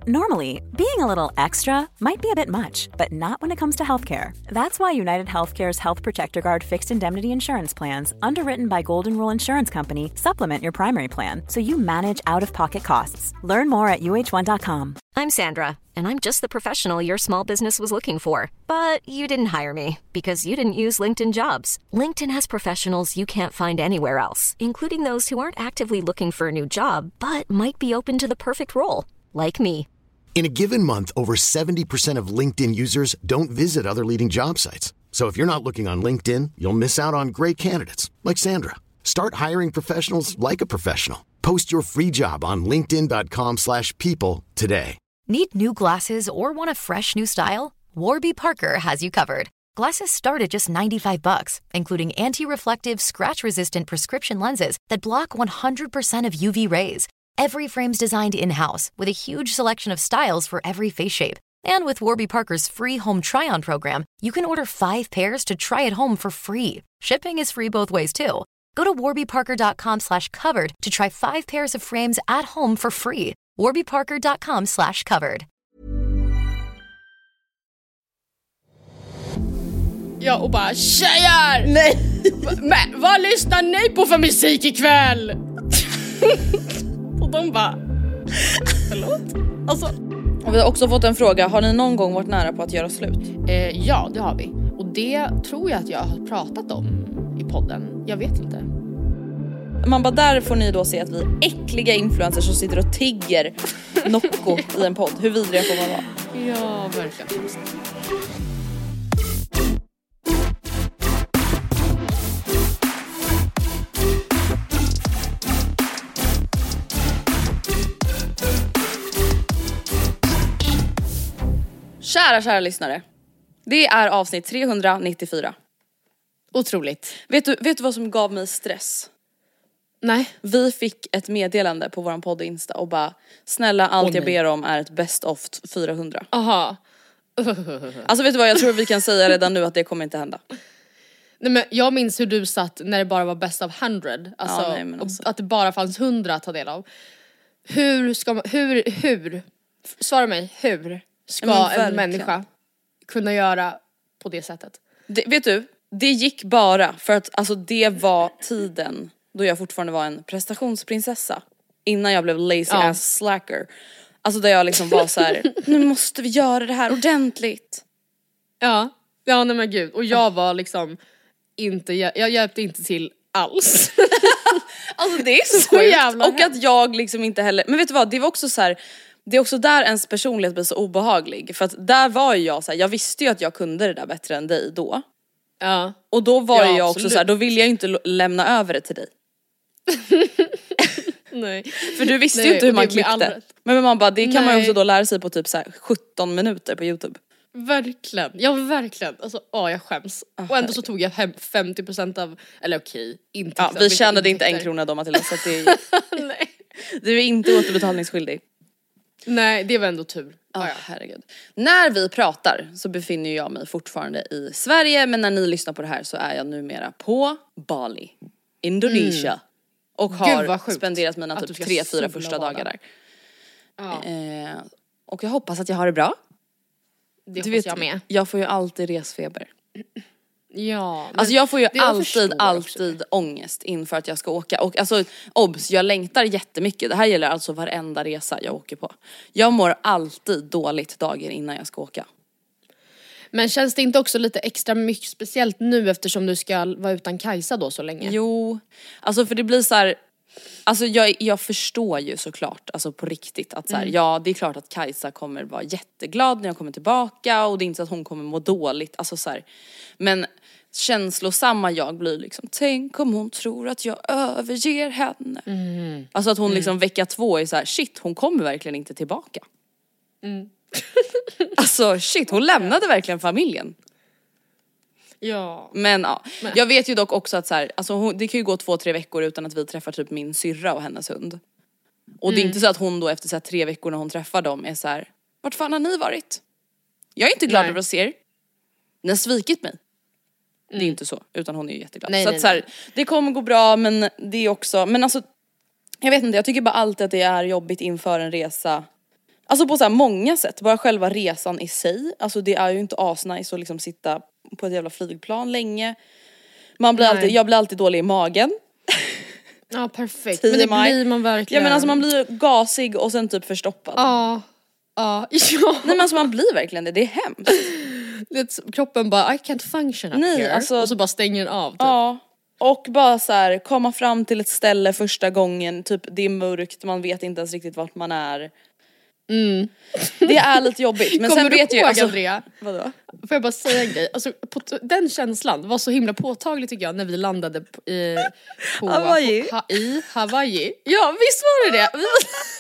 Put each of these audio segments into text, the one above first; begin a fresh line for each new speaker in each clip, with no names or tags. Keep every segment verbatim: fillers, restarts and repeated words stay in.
Normally, being a little extra might be a bit much, but not when it comes to healthcare. That's why United Healthcare's Health Protector Guard fixed indemnity insurance plans, underwritten by Golden Rule Insurance Company, supplement your primary plan so you manage out-of-pocket costs. Learn more at U H one dot com.
I'm Sandra, and I'm just the professional your small business was looking for. But you didn't hire me because you didn't use LinkedIn Jobs. LinkedIn has professionals you can't find anywhere else, including those who aren't actively looking for a new job, but might be open to the perfect role, like me.
In a given month, over seventy percent of LinkedIn users don't visit other leading job sites. So if you're not looking on LinkedIn, you'll miss out on great candidates like Sandra. Start hiring professionals like a professional. Post your free job on linkedin dot com slash people today.
Need new glasses or want a fresh new style? Warby Parker has you covered. Glasses start at just ninety-five bucks, including anti-reflective, scratch-resistant prescription lenses that block one hundred percent of U V rays. Every frame's designed in-house with a huge selection of styles for every face shape. And with Warby Parker's free home try-on program, you can order five pairs to try at home for free. Shipping is free both ways, too. Go to warby parker dot com slash covered to try five pairs of frames at home for free. warby parker dot com slash covered.
Ja, och bara, tjejer!
Nej!
Men vad lyssnar ni på för musik ikväll? Och de bara, förlåt? Alltså.
Och vi har också fått en fråga, har ni någon gång varit nära på att göra slut?
Eh, ja, det har vi. Och det tror jag att jag har pratat om i podden. Jag vet inte.
Man bara, där får ni då se att vi är äckliga influencers som sitter och tigger Nocco i en podd. Hur vidriga får man vara?
Ja, verkligen.
Kära, kära lyssnare. Det är avsnitt trehundranittiofyra.
Otroligt.
Vet du, vet du vad som gav mig stress?
Nej.
Vi fick ett meddelande på våran podd Insta och bara, snälla, allt
oh,
jag ber om är ett best of fyrahundra.
Aha.
Alltså vet du vad, jag tror vi kan säga redan nu att det kommer inte hända.
Nej, men jag minns hur du satt när det bara var best of hundred. Alltså,
ja, nej, men alltså.
Att det bara fanns hundra att ta del av. Hur ska man, hur, hur, svara mig, hur ska en människa kunna göra på det sättet?
Det, vet du, det gick bara för att alltså, det var tiden då jag fortfarande var en prestationsprinsessa. Innan jag blev lazy ja. ass slacker. Alltså där jag liksom var så här: nu måste vi göra det här ordentligt.
Ja, ja nej men gud. Och jag var liksom inte, jag hjälpte inte till alls.
Alltså det är så, så jävla. Och att jag liksom inte heller, men vet du vad, det var också så här. Det är också där ens personlighet blir så obehaglig. För att där var ju jag så här, jag visste ju att jag kunde det där bättre än dig då.
Ja.
Och då var
ja,
jag också så här, då ville jag ju inte lämna över det till dig.
Nej.
För du visste
Nej,
ju inte hur man klippte. Men man bara, det kan Nej. man ju också då lära sig på typ så här sjutton minuter på YouTube.
Verkligen, ja verkligen. Alltså, åh jag skäms. Oh, och ändå så tog jag hem femtio procent av, eller okej, inte.
Ja, vi tjänade inte en krona då, Matilda, så att det är
Nej.
Du är inte återbetalningsskyldig.
Nej, det var ändå tur.
Ja, oh, herregud. När vi pratar så befinner jag mig fortfarande i Sverige, men när ni lyssnar på det här så är jag numera på Bali, Indonesia. Mm. Och har spenderat mina typ tre, fyra första dagar där. Ja. Eh, och jag hoppas att jag har det bra.
Det du vet, jag med.
Jag får ju alltid resfeber.
Ja.
Alltså jag får ju alltid, alltid också. ångest inför att jag ska åka. Och alltså, obs, jag längtar jättemycket. Det här gäller alltså varenda resa jag åker på. Jag mår alltid dåligt dagar innan jag ska åka.
Men känns det inte också lite extra mycket speciellt nu eftersom du ska vara utan Kajsa då så länge?
Jo, alltså för det blir så här. Alltså jag, jag förstår ju såklart, alltså på riktigt att så här, mm. ja det är klart att Kajsa kommer vara jätteglad när jag kommer tillbaka och det är inte så att hon kommer må dåligt, alltså så här. Men känslosamma jag blir liksom, tänk om hon tror att jag överger henne. Mm. Alltså att hon mm. liksom vecka två är så här, shit hon kommer verkligen inte tillbaka. Mm. Alltså shit, hon lämnade verkligen familjen.
Ja.
Men ja, Men. jag vet ju dock också att så här, alltså hon, det kan ju gå två, tre veckor utan att vi träffar typ min syrra och hennes hund. Och mm. det är inte så att hon då efter så här, tre veckor när hon träffar dem är så här, vart fan har ni varit? Jag är inte glad över att se er. Ni har svikit mig. Mm. Det är inte så, utan hon är ju jätteglad.
Nej,
så
nej,
att så här, det kommer gå bra, men det är också, men alltså jag vet inte, jag tycker bara alltid att det är jobbigt inför en resa Alltså på så här många sätt, bara själva resan i sig. Alltså det är ju inte asnice att liksom sitta på ett jävla flygplan länge. Man blir alltid, jag blir alltid dålig i magen.
Ja, perfekt. Men det blir man verkligen.
Ja men alltså man blir gasig och sen typ förstoppad.
Ja. Ja. Ja.
Nej men alltså man blir verkligen det, det är hemskt.
Det, kroppen bara, I can't function up
Nej,
here.
Alltså,
och så bara stänger den av typ.
Ja. Och bara så här, komma fram till ett ställe första gången, typ det är mörkt, man vet inte ens riktigt vart man är.
Mm.
Det är lite jobbigt. Men
Kommer
sen
du
vet
ihåg,
jag alltså,
Andrea?
Vadå?
Får jag bara säga en grej? Alltså, på, den känslan var så himla påtaglig tycker jag när vi landade på, i, på
Hawaii.
På, ha, i Hawaii. Ja, visst var det det? Vi,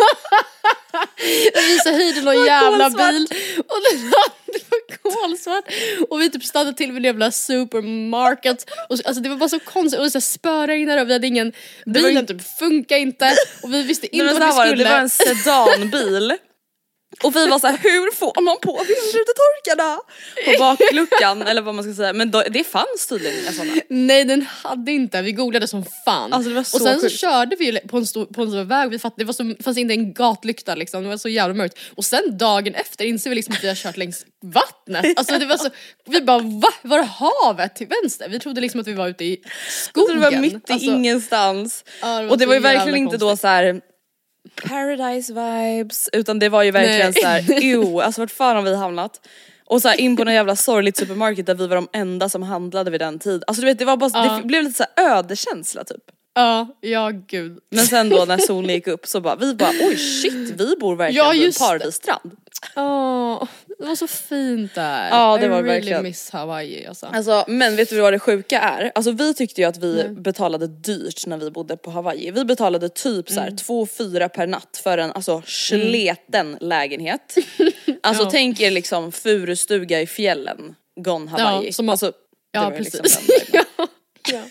vi så höjde någon jävla
kolsvart.
bil och det var kolsvart och vi typ stannade till vid en jävla supermarket och så, alltså det var bara så konstigt och det så spöregnade och vi hade ingen, bilen
var,
typ funkar inte och vi visste inte
vad vi
skulle.
Var det, det var en sedanbil. Och vi var så här, hur får man på vindrutetorkarna? På bakluckan, eller vad man ska säga. Men då, det fanns tydligen inga sådana.
Nej, den hade inte. Vi googlade som fan.
Alltså, det var så
och sen
sjukt.
så körde vi på en stor, på en stor väg. Vi fatt, det var så, fanns inte en gatlykta liksom. Det var så jävla mörkt. Och sen dagen efter inser vi liksom att vi har kört längs vattnet. Alltså det var så, vi bara, va? Var det havet till vänster? Vi trodde liksom att vi var ute i skogen.
Alltså, det var mitt i
alltså,
ingenstans.
Ja, det
och det var ju verkligen
jävla
inte
konstigt.
då så här paradise vibes, utan det var ju verkligen så här, ew, alltså vart fan har vi hamnat? Och så här in på någon jävla sorgligt supermarket där vi var de enda som handlade vid den tid. Alltså du vet, det var bara,
Ja.
det blev lite så här ödekänsla typ.
Ja, ja gud.
Men sen då när solen gick upp så bara, vi bara, oj shit, vi bor verkligen
Ja,
vid en
just det.
paradisstrand.
Åh, det var så fint där.
Ja, det
I
var
really
verkligen.
miss Hawaii alltså.
Alltså, men vet du vad det sjuka är? Alltså vi tyckte ju att vi
Nej.
betalade dyrt när vi bodde på Hawaii. Vi betalade typ så här
Mm.
två fyra per natt för en alltså sleten lägenhet. Alltså
Ja.
tänk er liksom furustuga i fjällen, gone Hawaii.
Ja, som har-
alltså, det
Ja,
var
precis.
Liksom den viben.
ja.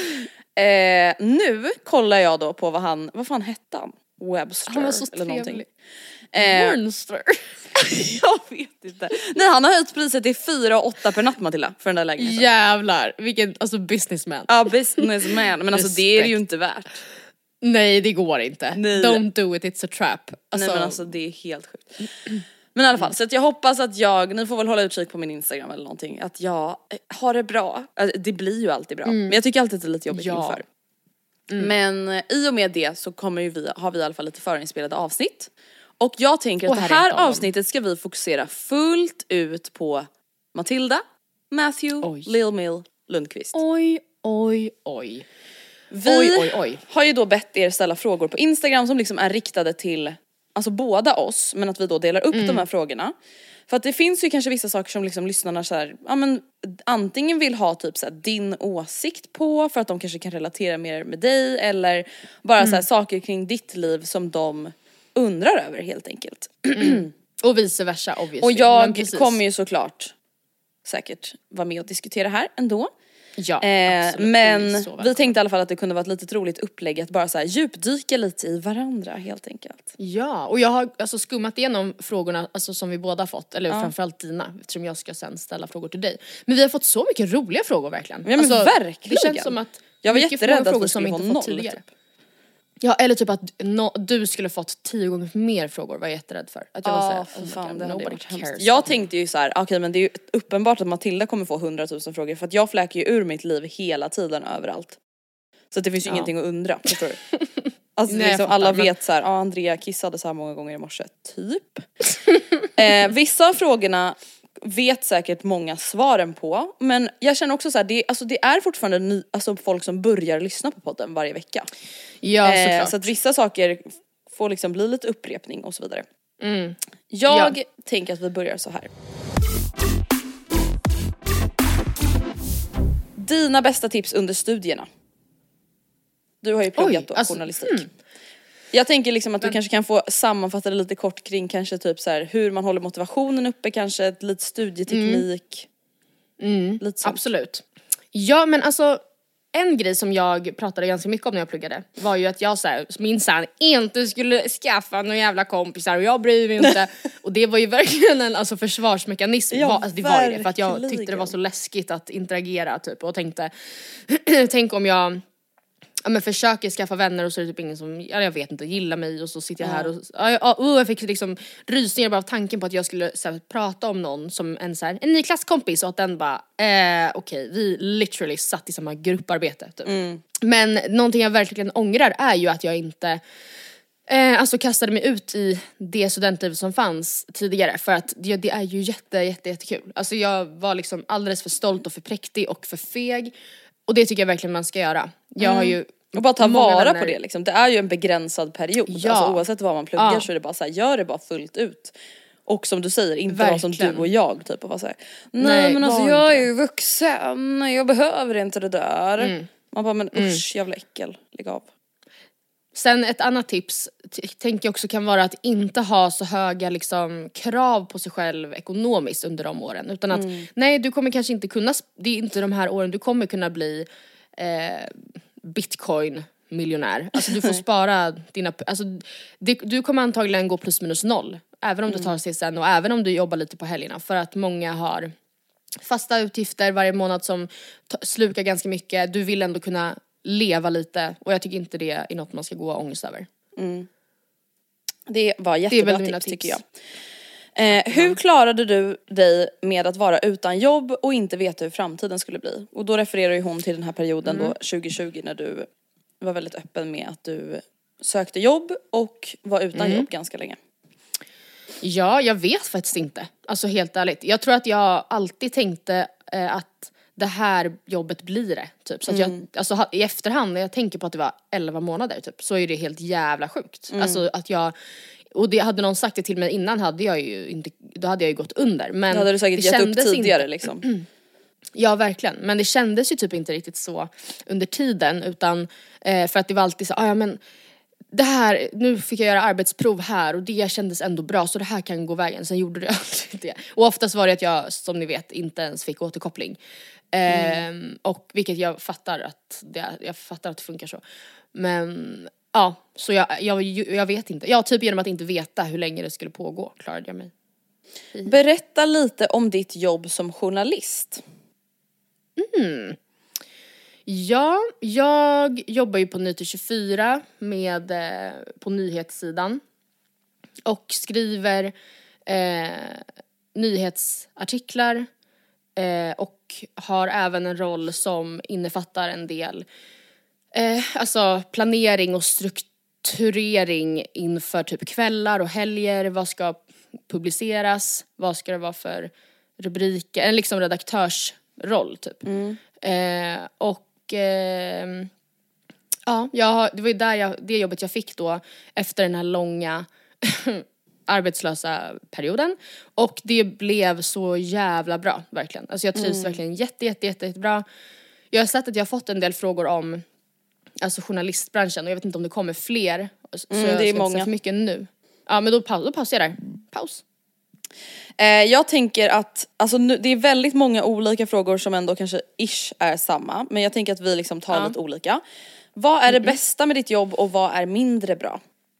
eh, nu kollar jag då på vad han, vad fan hette han? Webster
Han var så
eller någonting.
trevlig.
Eh,
Monster.
jag vet inte. Nej, han har höjt priset till fyra och åtta per natt, Matilda, för den där lägenheten.
Jävlar, vilken alltså businessman.
Ja, businessman, men alltså det är det ju inte värt.
Nej, det går inte.
Nej.
Don't do it, it's a trap. Alltså,
Nej men alltså det är helt sjukt. Men i alla fall, så att jag hoppas att jag, ni får väl hålla utkik på min Instagram eller någonting, att jag eh, har det bra. Alltså, det blir ju alltid bra, men jag tycker alltid att det är lite jobbigt
Ja.
inför. Men eh, i och med det så kommer ju vi, har vi i alla fall lite förinspelade avsnitt. Och jag tänker att
Och
det
här
här
är ett av dem.
avsnittet ska vi fokusera fullt ut på Matilda, Matthew,
Oj.
Lil Mill, Lundqvist.
Oj, oj, oj.
Vi
Oj, oj, oj.
har ju då bett er ställa frågor på Instagram som liksom är riktade till alltså båda oss, men att vi då delar upp
Mm.
de här frågorna. För att det finns ju kanske vissa saker som liksom lyssnarna så här, ja men antingen vill ha typ så här din åsikt på för att de kanske kan relatera mer med dig, eller bara
Mm.
så här saker kring ditt liv som de undrar över helt enkelt.
Och vice versa obviously.
Och
Men
jag
precis.
kommer ju såklart säkert vara med och diskutera här ändå.
Ja,
Eh,
absolut.
men
Det är så
vi
välkommen.
tänkte i alla fall att det kunde vara ett litet roligt upplägg att bara så här djupdyka lite i varandra helt enkelt.
Ja, och jag har alltså skummat igenom frågorna alltså, som vi båda har fått, eller framförallt dina, eftersom jag ska sen ställa frågor till dig. Men vi har fått så mycket roliga frågor verkligen.
Ja men
alltså,
verkligen.
Det känns som att
Jag var
mycket
jätterädd att
frågor
vi
som
skulle
vi
få
inte
noll
fått tidigare.
typ.
Ja, eller typ att no, du skulle fått tio gånger mer frågor var jag jätterädd för. Att jag var
Ja
såhär,
för
oh my
fan
God,
det hade
nobody
varit
cares.
hemskt. Jag tänkte ju så här, okej okay, men det är ju uppenbart att Matilda kommer få hundratusen frågor för att jag fläker ju ur mitt liv hela tiden överallt. Så att det finns ju
Ja.
ingenting att undra, förstår du? Alltså
Nej, jag
liksom,
fattar,
alla
men-
vet så här, ja Andrea kissade så här många gånger i morse, typ. eh, vissa av frågorna vet säkert många svaren på, men jag känner också så här, det, alltså, det är fortfarande ny, alltså, folk som börjar lyssna på podden varje vecka.
Ja,
Eh,
såklart.
så att vissa saker får liksom bli lite upprepning och så vidare.
Mm.
Jag
Ja.
tänker att vi börjar så här. Dina bästa tips under studierna. Du har ju pluggat
Oj,
då,
alltså,
journalistik. Jag tänker liksom att du kanske kan få sammanfatta det lite kort kring kanske typ så här hur man håller motivationen uppe, kanske lite studieteknik. Lite sånt.
Absolut. Ja men alltså en grej som jag pratade ganska mycket om när jag pluggade var ju att jag så här, minsann inte skulle skaffa några jävla kompisar och jag bryr mig inte. Och det var ju verkligen en alltså, försvarsmekanism.
Ja,
var, alltså, det var ju det, för att jag
verkligen.
tyckte det var så läskigt att interagera typ och tänkte tänk om jag ja, men försöker skaffa vänner och så är det typ ingen som, ja, jag vet inte, gillar mig och så sitter jag här och ja, ja, oh, jag fick liksom rysningar bara av tanken på att jag skulle så här, prata om någon som en så här, en ny klasskompis och att den bara eh, okej, okay, vi literally satt i samma grupparbete typ. Mm. Men någonting jag verkligen ångrar är ju att jag inte Eh, alltså kastade mig ut i det studentliv som fanns tidigare. För att det, det är ju jätte, jätte, jättekul. Alltså jag var liksom alldeles för stolt och för präktig och för feg. Och det tycker jag verkligen man ska göra. Jag mm. har ju
och bara ta vara vänner. På det liksom. Det är ju en begränsad period.
Ja.
Alltså oavsett vad man pluggar
ja.
så är det bara så här, gör det bara fullt ut. Och som du säger, inte vara som du och jag typ och vara så här, nej, nej men alltså jag är ju vuxen, jag behöver inte det där. Mm. Man bara, men usch, mm. jävla äckel, lägg av.
Sen ett annat tips t- tänker jag också kan vara att inte ha så höga liksom, krav på sig själv ekonomiskt under de åren. Utan att mm. nej, du kommer kanske inte kunna, det är inte de här åren du kommer kunna bli eh, bitcoin-miljonär. Alltså du får spara dina, alltså det, du kommer antagligen gå plus minus noll. Även om mm. du tar C S N och även om du jobbar lite på helgerna. För att många har fasta utgifter varje månad som t- slukar ganska mycket. Du vill ändå kunna leva lite och jag tycker inte det är något man ska gå och ångest över.
Mm. Det var jättebra det tips, tips tycker jag. Eh, hur klarade du dig med att vara utan jobb och inte veta hur framtiden skulle bli? Och då refererar ju hon till den här perioden mm. då tjugo tjugo när du var väldigt öppen med att du sökte jobb och var utan mm. jobb ganska länge. Ja, jag vet faktiskt inte. Alltså helt ärligt. Jag tror att jag alltid tänkte eh, att det här jobbet blir det, typ. Så att mm.
jag, alltså i efterhand när jag tänker på att det var elva månader, typ, så är det helt jävla sjukt. Mm. Alltså att jag, och det hade någon sagt det till mig innan hade jag ju inte, då hade jag ju gått under. Men
då hade du säkert gett upp tidigare inte, liksom.
Ja, verkligen. Men det kändes ju typ inte riktigt så under tiden, utan eh, för att det var alltid så, ah, ja men det här, nu fick jag göra arbetsprov här och det kändes ändå bra så det här kan gå vägen. Sen gjorde det aldrig det. Och oftast var det att jag, som ni vet, inte ens fick återkoppling. Mm. Eh, och vilket jag fattar att det, jag fattar att det funkar så. Men ja, så jag, jag, jag vet inte. Ja, typ genom att inte veta hur länge det skulle pågå klarade jag mig.
Berätta lite om ditt jobb som journalist.
Mm. Ja, jag jobbar ju på Nyheter tjugofyra med, eh, på nyhetssidan och skriver eh, nyhetsartiklar eh, och har även en roll som innefattar en del eh, alltså planering och strukturering inför typ kvällar och helger. Vad ska publiceras? Vad ska det vara för rubriker? En liksom redaktörsroll typ. Mm. Eh, och eh, ja, jag, det var ju där jag, det jobbet jag fick då efter den här långa arbetslösa perioden. Och det blev så jävla bra, verkligen. Alltså jag trivs mm. verkligen jätte, jätte, jätte, jätte bra. Jag har sett att jag har fått en del frågor om alltså journalistbranschen och jag vet inte om det kommer fler. Så
mm,
jag
det är
ska
många.
inte säga för mycket nu. Ja, men då, paus, då pausar jag där. Paus.
Eh, jag tänker att alltså, nu, det är väldigt många olika frågor som ändå kanske ish är samma. Men jag tänker att vi liksom tar ja. lite olika. Vad är det mm-hmm. bästa med ditt jobb och vad är mindre bra?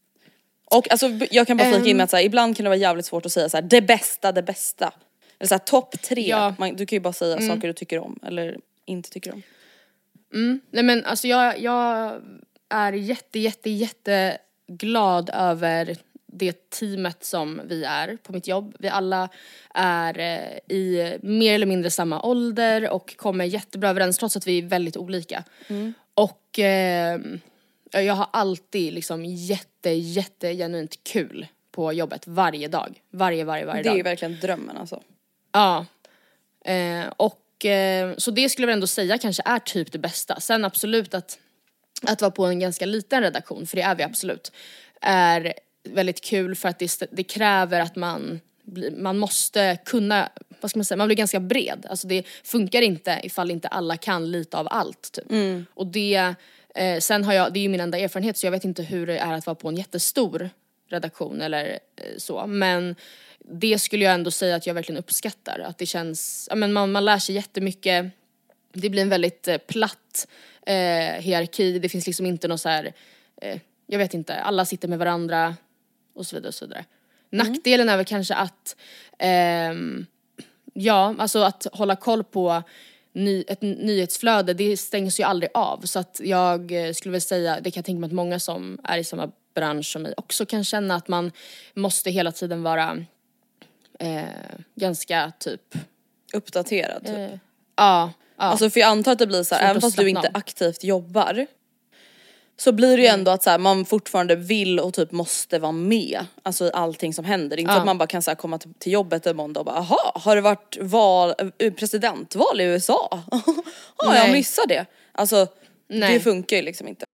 Och alltså, jag kan bara flika in med att så här, ibland kan det vara jävligt svårt att säga så här, det bästa, det bästa. Eller så här, topp tre. Ja. Man, du kan ju bara säga mm. saker du tycker om eller inte tycker om.
Mm. Nej men alltså jag, jag är jätte, jätte, jätte glad över det teamet som vi är på mitt jobb. Vi alla är eh, i mer eller mindre samma ålder och kommer jättebra överens trots att vi är väldigt olika. Mm. Och eh, jag har alltid liksom jätte, jätte genuint kul på jobbet varje dag. Varje, varje, varje
dag. Det är
dag.
ju verkligen drömmen alltså.
Ja. Eh, och eh, så det skulle jag ändå säga kanske är typ det bästa. Sen absolut att, att vara på en ganska liten redaktion, för det är vi absolut, är väldigt kul för att det, det kräver att man man måste kunna, vad ska man säga, man blir ganska bred. Alltså det funkar inte ifall inte alla kan lite av allt typ. Mm. Och det eh, sen har jag, det är ju min enda erfarenhet så jag vet inte hur det är att vara på en jättestor redaktion eller eh, så, men det skulle jag ändå säga att jag verkligen uppskattar, att det känns, ja men man, man lär sig jättemycket. Det blir en väldigt eh, platt eh, hierarki, det finns liksom inte någon så här eh, jag vet inte, alla sitter med varandra och så vidare och så vidare. Mm. Nackdelen är väl kanske att eh, ja, alltså att hålla koll på ny, ett nyhetsflöde, det stängs ju aldrig av. Så att jag skulle väl säga, det kan jag tänka mig att många som är i samma bransch som mig också kan känna, att man måste hela tiden vara eh, ganska typ
uppdaterad typ.
Eh, ja, ja.
Alltså för jag antar att det blir så här,
Svårt
även
att
fast du
slappna
inte
av.
aktivt jobbar, så blir det ju ändå att så här, man fortfarande vill och typ måste vara med, alltså i allting som händer. Inte
Ja.
att man bara kan så här, komma till, till jobbet en måndag och bara, aha, har det varit val, presidentval i U S A? Ja, jag
Nej.
missar det. Alltså
Nej.
det funkar ju liksom inte.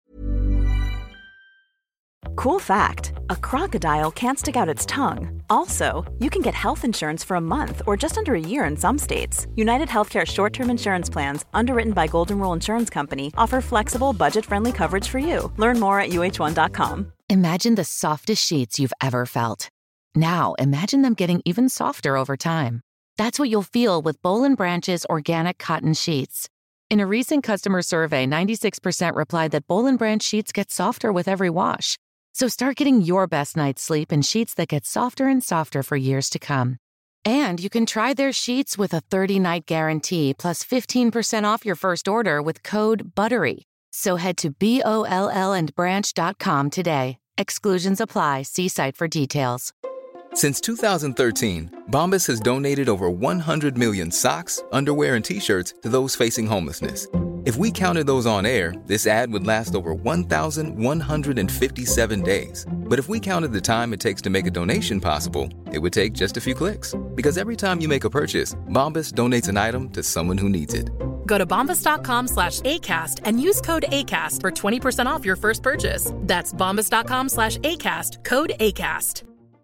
Cool fact, a crocodile can't stick out its tongue. Also, you can get health insurance for a month or just under a year in some states. United Healthcare short-term insurance plans, underwritten by Golden Rule Insurance Company, offer flexible, budget-friendly coverage for you. Learn more at U H one dot com.
Imagine the softest sheets you've ever felt. Now, imagine them getting even softer over time. That's what you'll feel with Boll and Branch's organic cotton sheets. In a recent customer survey, ninety-six percent replied that Boll and Branch sheets get softer with every wash. So start getting your best night's sleep in sheets that get softer and softer for years to come. And you can try their sheets with a thirty-night guarantee plus fifteen percent off your first order with code BUTTERY. So head to B O L L and branch dot com today. Exclusions apply. See site for details.
Since two thousand thirteen, Bombas has donated over one hundred million socks, underwear, and T-shirts to those facing homelessness. If we counted those on air, this ad would last over one thousand one hundred fifty-seven days. But if we counted the time it takes to make a donation possible, it would take just a few clicks. Because every time you make a purchase, Bombas donates an item to someone who needs it.
Go to bombas.com slash ACAST and use code ACAST for twenty percent off your first purchase. That's bombas.com slash ACAST, code ACAST.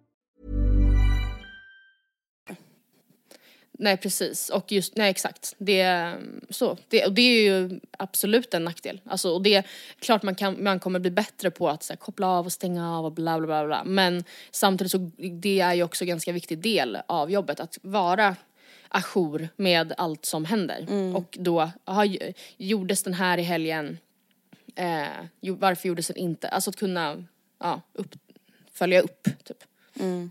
Nej, precis. Och just, nej exakt. Det, så. Det, och det är ju absolut en nackdel. Alltså, och det är klart man, kan, man kommer bli bättre på att så här, koppla av och stänga av och bla bla bla bla. Men samtidigt så det är ju också en ganska viktig del av jobbet. Att vara ajour med allt som händer. Mm. Och då aha, gjordes den här i helgen. Eh, varför gjordes den inte? Alltså att kunna ja, upp, följa upp typ.
Mm.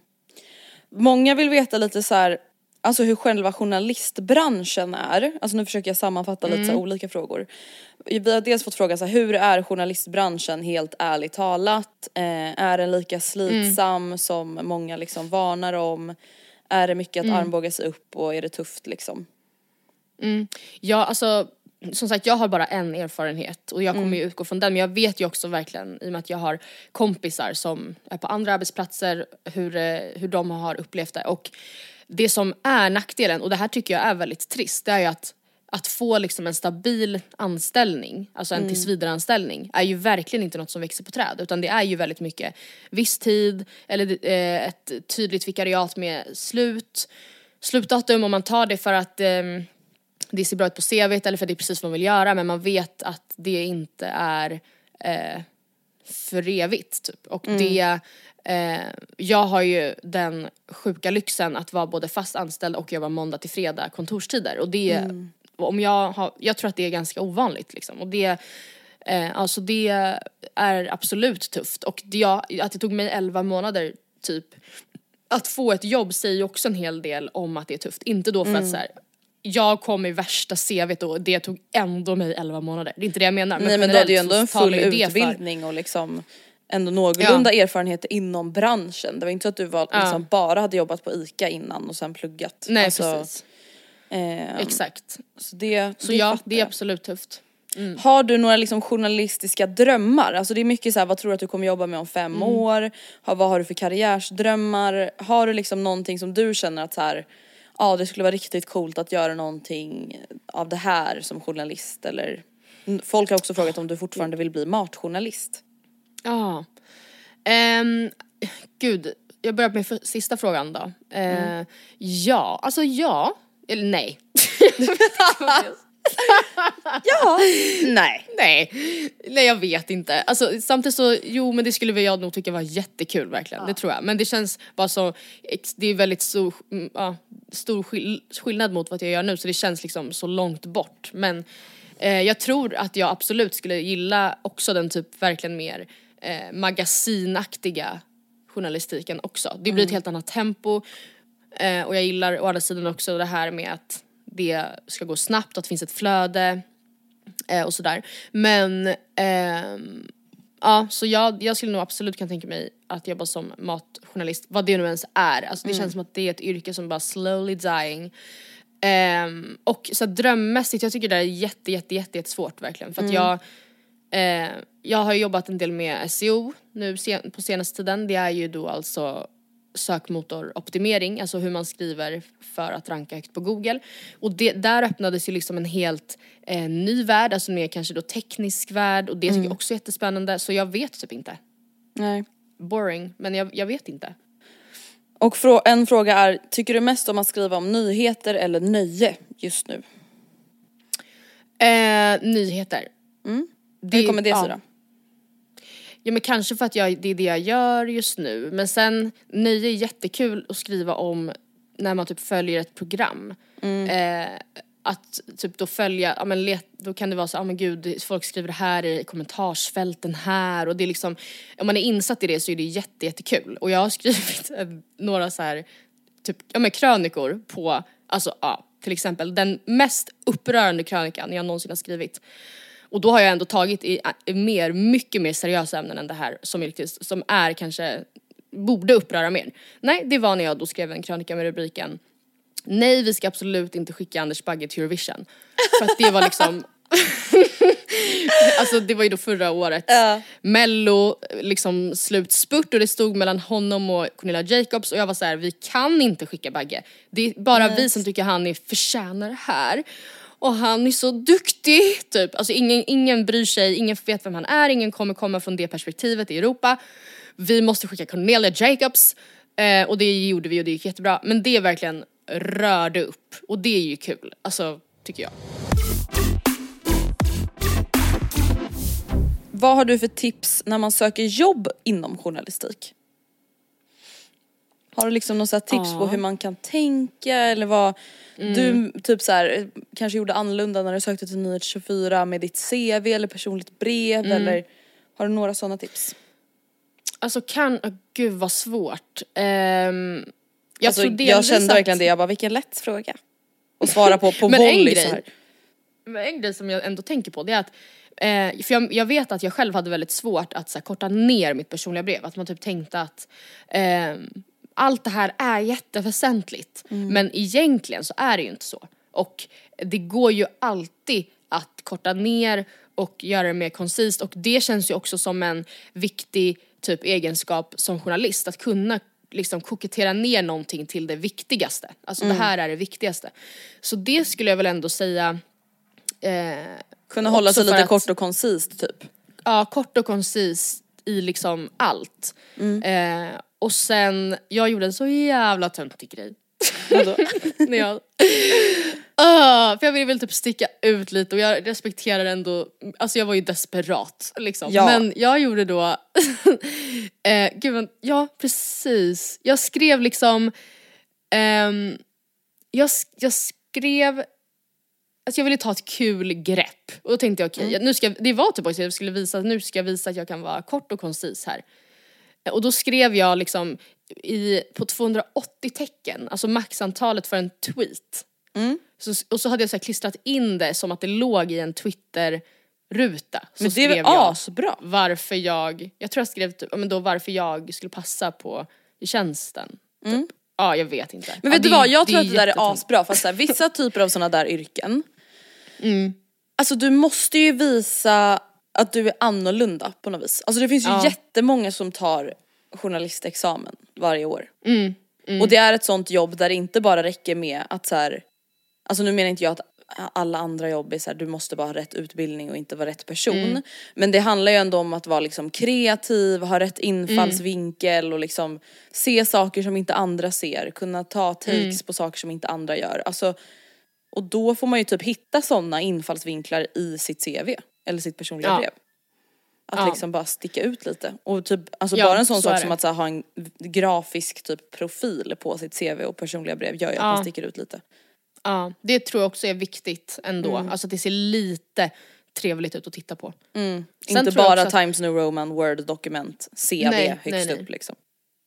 Många vill veta lite så här, alltså hur själva journalistbranschen är. Alltså nu försöker jag sammanfatta mm. lite så här olika frågor. Vi har dels fått fråga så här, hur är journalistbranschen helt ärligt talat? Eh, är den lika slitsam mm. som många liksom varnar om? Är det mycket att mm. armbåga sig upp och är det tufft liksom?
Mm. Ja, alltså som sagt, jag har bara en erfarenhet och jag kommer mm. ju utgå från den. Men jag vet ju också verkligen, i och med att jag har kompisar som är på andra arbetsplatser, hur, hur de har upplevt det. Och det som är nackdelen, och det här tycker jag är väldigt trist, det är ju att, att få liksom en stabil anställning, alltså en mm. tillsvidareanställning, är ju verkligen inte något som växer på träd. Utan det är ju väldigt mycket viss tid, eller eh, ett tydligt vikariat med slut, slutdatum, om man tar det för att eh, det ser bra ut på C V:t eller för det är precis vad man vill göra, men man vet att det inte är eh, för evigt typ. Och mm. det eh, jag har ju den sjuka lyxen att vara både fast anställd och jobba måndag till fredag kontorstider, och det mm. om jag har, jag tror att det är ganska ovanligt liksom. Och det eh, alltså det är absolut tufft, och det, jag, att det tog mig elva månader typ att få ett jobb säger ju också en hel del om att det är tufft. Inte då för mm. att så här, jag kom i värsta C V:t och det tog ändå mig elva månader. Det är inte det jag menar.
Men nej, men då är det ju ändå en full utbildning och liksom ändå någorlunda ja. erfarenheter inom branschen. Det var inte så att du var, liksom, ja. bara hade jobbat på ICA innan och sen pluggat.
Nej,
alltså,
precis.
Eh,
Exakt.
Så, det,
så
det
ja, det är absolut tufft.
Mm. Har du några liksom journalistiska drömmar? Alltså det är mycket så här, vad tror du att du kommer jobba med om fem mm. år? Har, vad har du för karriärsdrömmar? Har du liksom någonting som du känner att så här, ja, det skulle vara riktigt coolt att göra någonting av det här som journalist? Eller folk har också frågat om du fortfarande vill bli matjournalist. Ja.
Um, gud, jag börjar med för, sista frågan då. Uh, mm. Ja, alltså ja. Eller nej.
Ja, nej.
Nej. Nej, jag vet inte. Alltså samtidigt så, jo men det skulle väl jag nog tycka var jättekul verkligen, ja. Det tror jag. Men det känns bara så, det är väldigt stor, ja, stor skill- skillnad mot vad jag gör nu. Så det känns liksom så långt bort. Men eh, jag tror att jag absolut skulle gilla också den typ verkligen mer eh, magasinaktiga journalistiken också. Det blir mm. ett helt annat tempo. Eh, och jag gillar å andra sidan också det här med att det ska gå snabbt, att det finns ett flöde eh, och sådär. Men eh, ja, så jag, jag skulle nog absolut kunna tänka mig att jobba som matjournalist, vad det nu ens är. Alltså det mm. känns som att det är ett yrke som bara slowly dying. Um, och så drömmässigt, jag tycker det är jätte, jätte, jätte, jätte svårt verkligen. För att mm. jag uh, jag har jobbat en del med S E O nu sen, på senaste tiden. Det är ju då alltså sökmotoroptimering, alltså hur man skriver för att ranka högt på Google. Och det, där öppnades ju liksom en helt eh, ny värld, alltså mer kanske då teknisk värld. Och det tycker mm. jag också är jättespännande, så jag vet typ inte.
Nej.
Boring, men jag, jag vet inte.
Och frå- en fråga är, tycker du mest om att skriva om nyheter eller nöje just nu?
Eh, nyheter.
Mm. Det, Hur kommer det sig
ja.
då?
Ja, men kanske för att jag, det är det jag gör just nu. Men sen, nöje är jättekul att skriva om när man typ följer ett program. Mm. Eh, att typ då följa, ja men let, då kan det vara så, ja men gud, folk skriver det här i kommentarsfälten här. Och det är liksom, om man är insatt i det så är det jätte, jättekul. Och jag har skrivit eh, några så här, typ, ja men krönikor på, alltså ja, till exempel den mest upprörande krönikan jag någonsin har skrivit. Och då har jag ändå tagit i, i mer, mycket mer seriösa ämnen än det här som är, som är kanske, borde uppröra mer. Nej, det var när jag då skrev en krönika med rubriken nej, vi ska absolut inte skicka Anders Bagge till Eurovision. För att det var liksom alltså det var ju då förra året uh. Mello liksom slutspurt och det stod mellan honom och Cornelia Jacobs och jag var så här: vi kan inte skicka Bagge. Det är bara yes. vi som tycker han är förtjänar det här. Och han är så duktig typ. Alltså ingen, ingen bryr sig, ingen vet vem han är, ingen kommer komma från det perspektivet i Europa. Vi måste skicka Cornelia Jacobs. Eh, och det gjorde vi och det gick jättebra. Men det verkligen rörde upp. Och det är ju kul, alltså tycker jag.
Vad har du för tips när man söker jobb inom journalistik? Har du liksom några tips ja. på hur man kan tänka eller vad mm. du typ så här kanske gjorde annorlunda när du sökte till Nyhet tjugofyra med ditt C V eller personligt brev mm. eller har du några sådana tips?
Alltså kan, oh, gud vad svårt. Um, jag,
alltså, jag kände att... verkligen det, jag bara vilken lätt fråga att svara på på volley så här.
Men en grej som jag ändå tänker på det är att eh, för jag, jag vet att jag själv hade väldigt svårt att så här, korta ner mitt personliga brev, att man typ tänkte att eh, allt det här är jätteväsentligt. Mm. Men egentligen så är det ju inte så. Och det går ju alltid att korta ner och göra det mer koncist. Och det känns ju också som en viktig typ egenskap som journalist. Att kunna liksom kokettera ner någonting till det viktigaste. Alltså mm. det här är det viktigaste. Så det skulle jag väl ändå säga. Eh,
kunna hålla sig lite att, kort och koncist typ.
Ja, kort och koncist i liksom allt. Mm. Eh, och sen, jag gjorde en så jävla töntig grej. Vadå? När jag, uh, för jag ville väl typ sticka ut lite och jag respekterar ändå, alltså jag var ju desperat liksom. Ja. Men jag gjorde då eh, gud, men, ja precis. Jag skrev liksom um, jag, jag skrev alltså jag ville ta ett kul grepp. Och då tänkte jag okej, okay, mm. nu ska det var typ också jag skulle visa nu ska jag visa att jag kan vara kort och koncis här. Och då skrev jag liksom i, på tvåhundraåttio tecken, alltså maxantalet för en tweet. Mm. Så, och så hade jag så här klistrat in det som att det låg i en Twitter-ruta. Så
men det är väl asbra.
Varför jag, jag tror jag skrev typ, men då varför jag skulle passa på i tjänsten. Mm. Typ. Ja, jag vet inte.
Men vet
ja,
du
det,
vad, jag
det
tror att det där är asbra. Fast så här, vissa typer av såna där yrken.
Mm.
Alltså du måste ju visa att du är annorlunda på något vis. Alltså det finns ju ja. jättemånga som tar journalistexamen varje år.
Mm, mm.
Och det är ett sånt jobb där det inte bara räcker med att så här, alltså nu menar inte jag att alla andra jobb är så här, du måste bara ha rätt utbildning och inte vara rätt person. Mm. Men det handlar ju ändå om att vara liksom kreativ, ha rätt infallsvinkel mm. och liksom se saker som inte andra ser. Kunna ta takes mm. på saker som inte andra gör. Alltså, och då får man ju typ hitta sådana infallsvinklar i sitt C V eller sitt personliga ja. brev. Att ja. liksom bara sticka ut lite. Och typ, alltså ja, bara en sån så sak som att så här, ha en grafisk typ profil på sitt C V och personliga brev gör ju ja. att man sticker ut lite.
Ja, det tror jag också är viktigt ändå. Mm. Alltså att det ser lite trevligt ut att titta på.
Mm. Inte bara att... Times New Roman, Word-dokument, C V nej, högst nej, nej. upp liksom.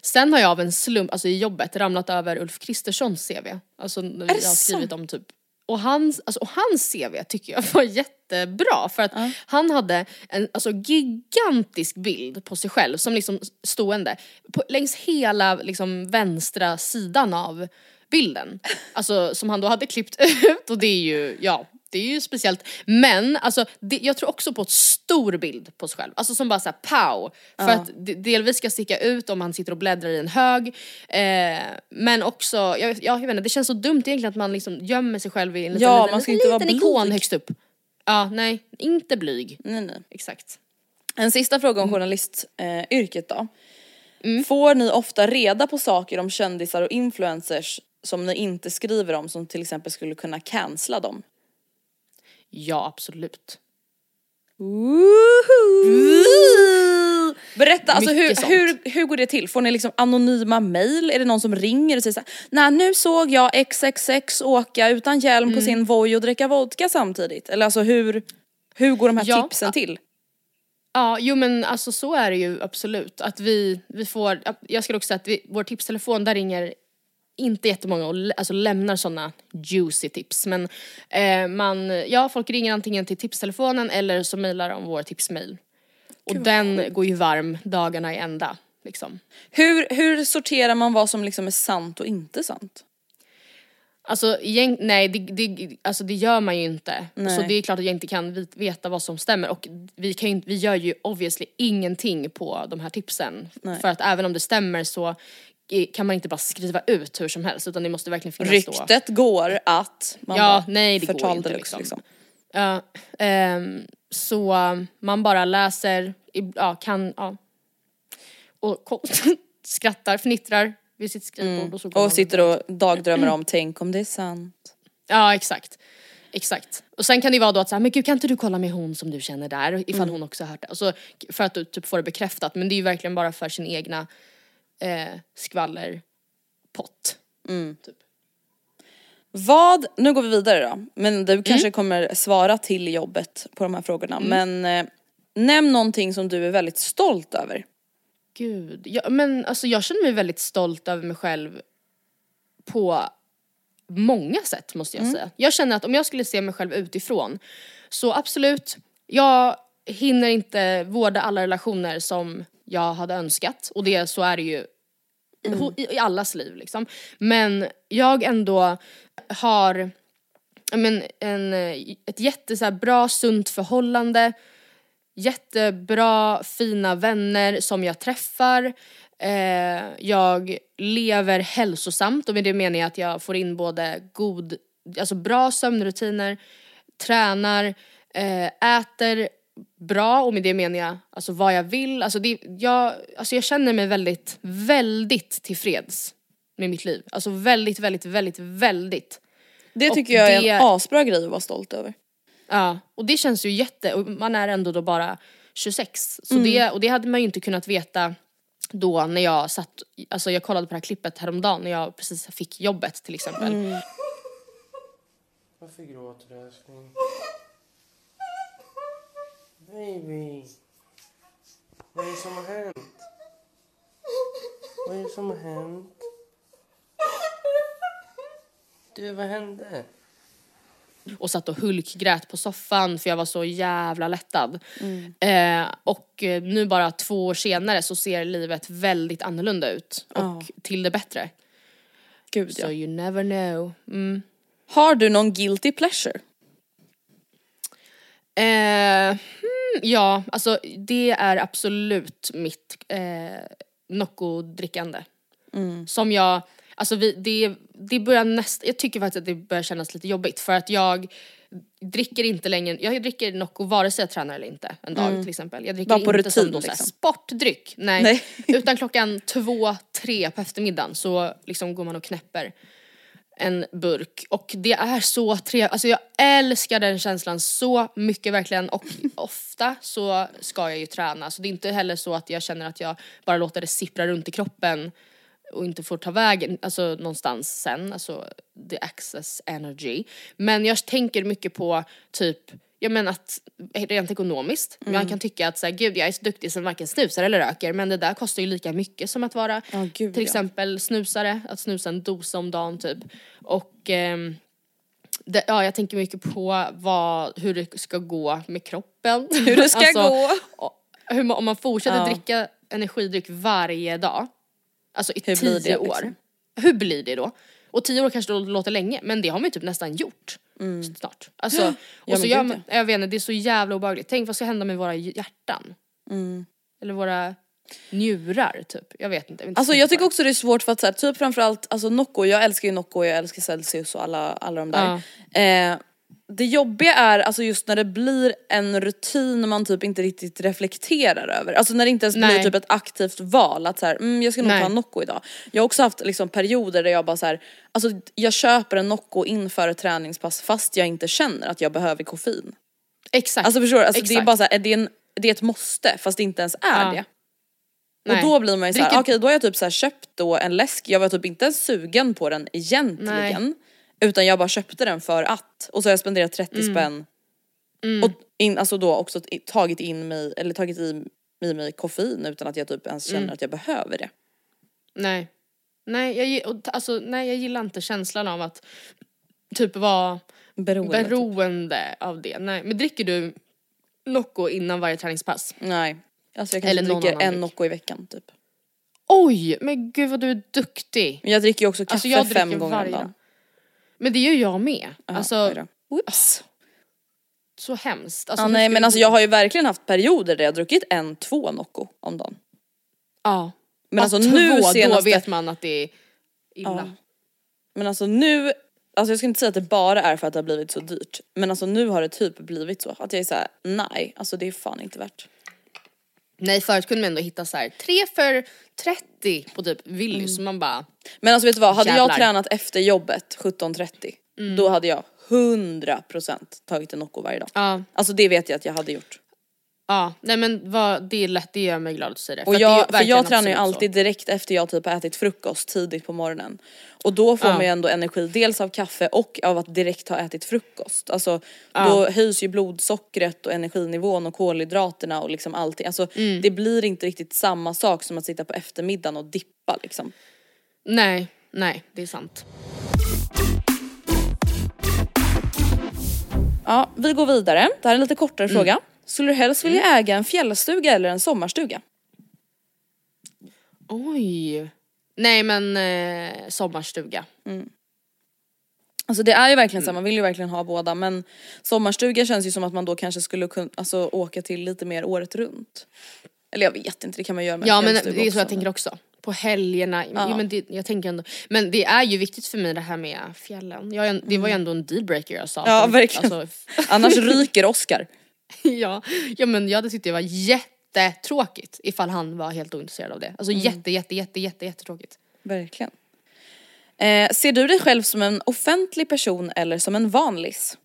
Sen har jag av en slump, alltså i jobbet, ramlat över Ulf Kristerssons C V. Alltså när vi har skrivit om typ. Och hans, alltså, och hans C V tycker jag var jättebra. För att uh. han hade en alltså, gigantisk bild på sig själv som liksom stående på, längs hela liksom, vänstra sidan av bilden. Alltså som han då hade klippt ut. Och det är ju, ja, det är ju speciellt. Men alltså, det, jag tror också på ett stor bild på sig själv. Alltså som bara såhär pow. För uh. att det, delvis ska sticka ut om han sitter och bläddrar i en hög. Eh, men också, jag, ja, jag vet inte, det känns så dumt egentligen att man liksom gömmer sig själv i en liten,
ja,
liten,
man ska
liten,
inte
liten
vara
ikon
blyg.
högst upp. Ja, nej, inte blyg.
Nej, nej.
Exakt.
En sista fråga om journalistyrket eh, då. Mm. Får ni ofta reda på saker om kändisar och influencers som ni inte skriver om, som till exempel skulle kunna cancella dem?
Ja, absolut.
Woohoo! Berätta, alltså hur,
sånt.
hur, hur går det till? Får ni liksom anonyma mejl? Är det någon som ringer och säger såhär, nej nu såg jag X X X åka utan hjälm mm. på sin Voi och dricka vodka samtidigt? Eller alltså hur, hur går de här
ja.
tipsen till?
Ja, jo men alltså så är det ju absolut. Att vi, vi får, jag skulle också säga att vi, vår tipstelefon, där ringer inte jättemånga och alltså lämnar sådana juicy tips. Men eh, man, ja, folk ringer antingen till tipstelefonen eller så mejlar de vår tipsmail. Och Gud, den sjukt. Går ju varm dagarna i ända. Liksom.
Hur, hur sorterar man vad som liksom är sant och inte sant?
Alltså, igen, nej, det, det, alltså det gör man ju inte. Nej. Så det är klart att jag inte kan veta vad som stämmer. Och vi, kan ju, vi gör ju obviously ingenting på de här tipsen. Nej. För att även om det stämmer så kan man inte bara skriva ut hur som helst, utan det måste verkligen finnas.
Ryktet då. går att man
ja, nej, det går inte liksom.
liksom.
Ja, um, så man bara läser, ja, kan, ja. Och skrattar, fnittrar vid sitt skrivbord.
Mm.
Och, så
och sitter och dagdrömmer om, tänk om det är sant.
Ja, exakt. Exakt. Och sen kan det vara då att så här, men gud, kan inte du kolla med hon som du känner där, ifall mm. hon också har hört det. Och så, för att du typ får det bekräftat, men det är ju verkligen bara för sin egna Eh, skvallerpott.
Mm. Typ. Vad, nu går vi vidare då. Men du kanske mm. kommer svara till jobbet på de här frågorna. Mm. Men eh, nämn någonting som du är väldigt stolt över.
Gud, ja, men alltså jag känner mig väldigt stolt över mig själv på många sätt, måste jag mm. säga. Jag känner att om jag skulle se mig själv utifrån, så absolut, jag hinner inte vårda alla relationer som jag hade önskat. Och det, så är det ju mm. i, i allas liv liksom. Men jag ändå har men, en, ett jätte så här, bra, sunt förhållande. Jättebra, fina vänner som jag träffar. Eh, jag lever hälsosamt, och med det menar jag att jag får in både god, alltså bra sömnrutiner, tränar, eh, äter bra, och med det menar jag alltså vad jag vill. Alltså, det, jag, alltså jag känner mig väldigt, väldigt tillfreds med mitt liv. Alltså väldigt, väldigt, väldigt, väldigt.
Det tycker och jag är det, en asbra grej att vara stolt över.
Ja, och det känns ju jätte, och man är ändå då bara tjugosex. Så
mm.
det, och det hade man ju inte kunnat veta då när jag satt, alltså jag kollade på det här klippet häromdagen när jag precis fick jobbet till exempel. Mm.
Varför gråter du, älskling? Baby, vad är det som har hänt? Vad är det som har hänt? Du, vad hände?
Och satt och hulkgrät på soffan för jag var så jävla lättad. Mm. Eh, och nu bara två år senare så ser livet väldigt annorlunda ut. Och oh. till det bättre.
Gud,
so
ja.
you never know. Mm.
Har du någon guilty pleasure?
Eh, hmm, ja, alltså det är absolut mitt eh, Nocco-drickande. Mm. Som jag, alltså vi, det, det börjar nästan, jag tycker faktiskt att det börjar kännas lite jobbigt. För att jag dricker inte längre, jag dricker Nocco vare sig jag tränar eller inte en dag mm. till exempel. Jag dricker
på
inte
rutin,
som då
liksom.
Sportdryck, nej.
nej.
Utan klockan två, tre på eftermiddagen så liksom går man och knäpper en burk. Och det är så trevligt, alltså jag älskar den känslan så mycket verkligen. Och ofta så ska jag ju träna, så det är inte heller så att jag känner att jag bara låter det sippra runt i kroppen och inte får ta vägen, alltså någonstans sen, alltså the access energy. Men jag tänker mycket på typ, jag menar att rent ekonomiskt, mm. man kan tycka att så här, gud jag är så duktig som varken snusar eller röker, men det där kostar ju lika mycket som att vara
oh, gud,
till
ja.
exempel snusare, att snusa en dosa om dagen typ. Och ehm, det, ja, jag tänker mycket på vad, hur det ska gå med kroppen.
Hur det ska
alltså,
gå.
Hur, om man fortsätter
ja.
dricka energidryck varje dag, alltså i
hur
tio
det,
år.
liksom?
Hur blir det då? Och tio år kanske då låter länge, men det har man ju typ nästan gjort. Mm. Snart. Alltså, ja, och så gör man, jag vet inte, det är så jävla obehagligt. Tänk vad ska hända med våra hjärtan?
Mm.
Eller våra njurar typ. Jag vet inte. Jag vet
alltså
inte
jag tycker också det är svårt för att så här, typ framförallt alltså Nocco, jag älskar ju Nocco, jag älskar Celsius och alla, alla de där. Ja. Eh, det jobbiga är alltså just när det blir en rutin man typ inte riktigt reflekterar över. Alltså när det inte ens Nej. blir typ ett aktivt val att så här, mm, jag ska nog Nej. ta en Nocco idag. Jag har också haft liksom perioder där jag bara så här, alltså jag köper en Nocco inför ett träningspass fast jag inte känner att jag behöver koffein.
Exakt.
Alltså förstår du? Alltså
Exakt.
det är bara så här, det är, en, det är ett måste fast det inte ens är
ja.
det.
Nej.
Och då blir man ju såhär,
Dricker...
okej okay, då har jag typ så här köpt då en läsk, jag var typ inte ens sugen på den egentligen. Nej. Utan jag bara köpte den för att. Och så har jag spenderat trettio mm. spänn. Mm. Och in, alltså då också tagit in mig, eller tagit i, i mig koffein utan att jag typ ens känner mm. att jag behöver det.
Nej. Nej jag, alltså, nej, jag gillar inte känslan av att typ vara beroende, beroende typ. av det. Nej. Men dricker du Nocco innan varje träningspass?
Nej. Alltså jag kanske dricker en Nocco i veckan typ.
Oj, men gud vad du är duktig.
Men jag dricker ju också kaffe
alltså, jag
fem gånger om dagen.
Men det gör jag med.
Aha,
alltså,
Oops.
Så hemskt. Alltså,
ja, nej men alltså jag har ju verkligen haft perioder där jag har druckit en, två Nocco om dagen.
Ja.
Men alltså två, nu senaste...
då vet man att det är illa.
Ja. Men alltså nu, alltså jag ska inte säga att det bara är för att det har blivit så dyrt. Men alltså nu har det typ blivit så. Att jag är såhär, nej, alltså det är fan inte värt.
Nej, förut kunde man ändå hitta så här tre för trettio på typ Willys, mm. så man bara...
Men alltså vet du vad, hade
jävlar.
jag tränat efter jobbet sjutton trettio mm. då hade jag hundra procent tagit en Nocco varje dag.
Ja.
Alltså det vet jag att jag hade gjort.
Ja, nej men vad, det är lätt, det gör mig glad att säga det.
Och
för
jag,
det är
för jag tränar ju alltid
så.
direkt efter jag typ har ätit frukost tidigt på morgonen. Och då får ja. man ju ändå energi dels av kaffe och av att direkt ha ätit frukost. Alltså ja. då höjs ju blodsockret och energinivån och kolhydraterna och liksom allting. Alltså mm. det blir inte riktigt samma sak som att sitta på eftermiddagen och dippa liksom.
Nej, nej, det är sant.
Ja, vi går vidare. Det här är en lite kortare mm. fråga. Skulle du helst vilja mm. äga en fjällstuga eller en sommarstuga?
Oj. Nej men eh, sommarstuga.
Mm. Alltså det är ju verkligen mm. så, man vill ju verkligen ha båda. Men sommarstuga känns ju som att man då kanske skulle kunna alltså, åka till lite mer året runt. Eller jag vet inte, det kan man göra med
ja,
en fjällstuga.
Ja men det är så
också.
jag tänker också. På helgerna, ja. Jo, men det, jag tänker ändå, men det är ju viktigt för mig det här med fjällen. Jag, det var ju ändå en dealbreaker jag sa.
Ja verkligen. Alltså, annars ryker Oscar.
ja, ja men jag hade tyckt det var jättetråkigt ifall han var helt ointresserad av det. Alltså mm. jätte, jätte, jätte, jätte, jättetråkigt.
Verkligen. Eh, ser du dig själv som en offentlig person eller som en vanlis?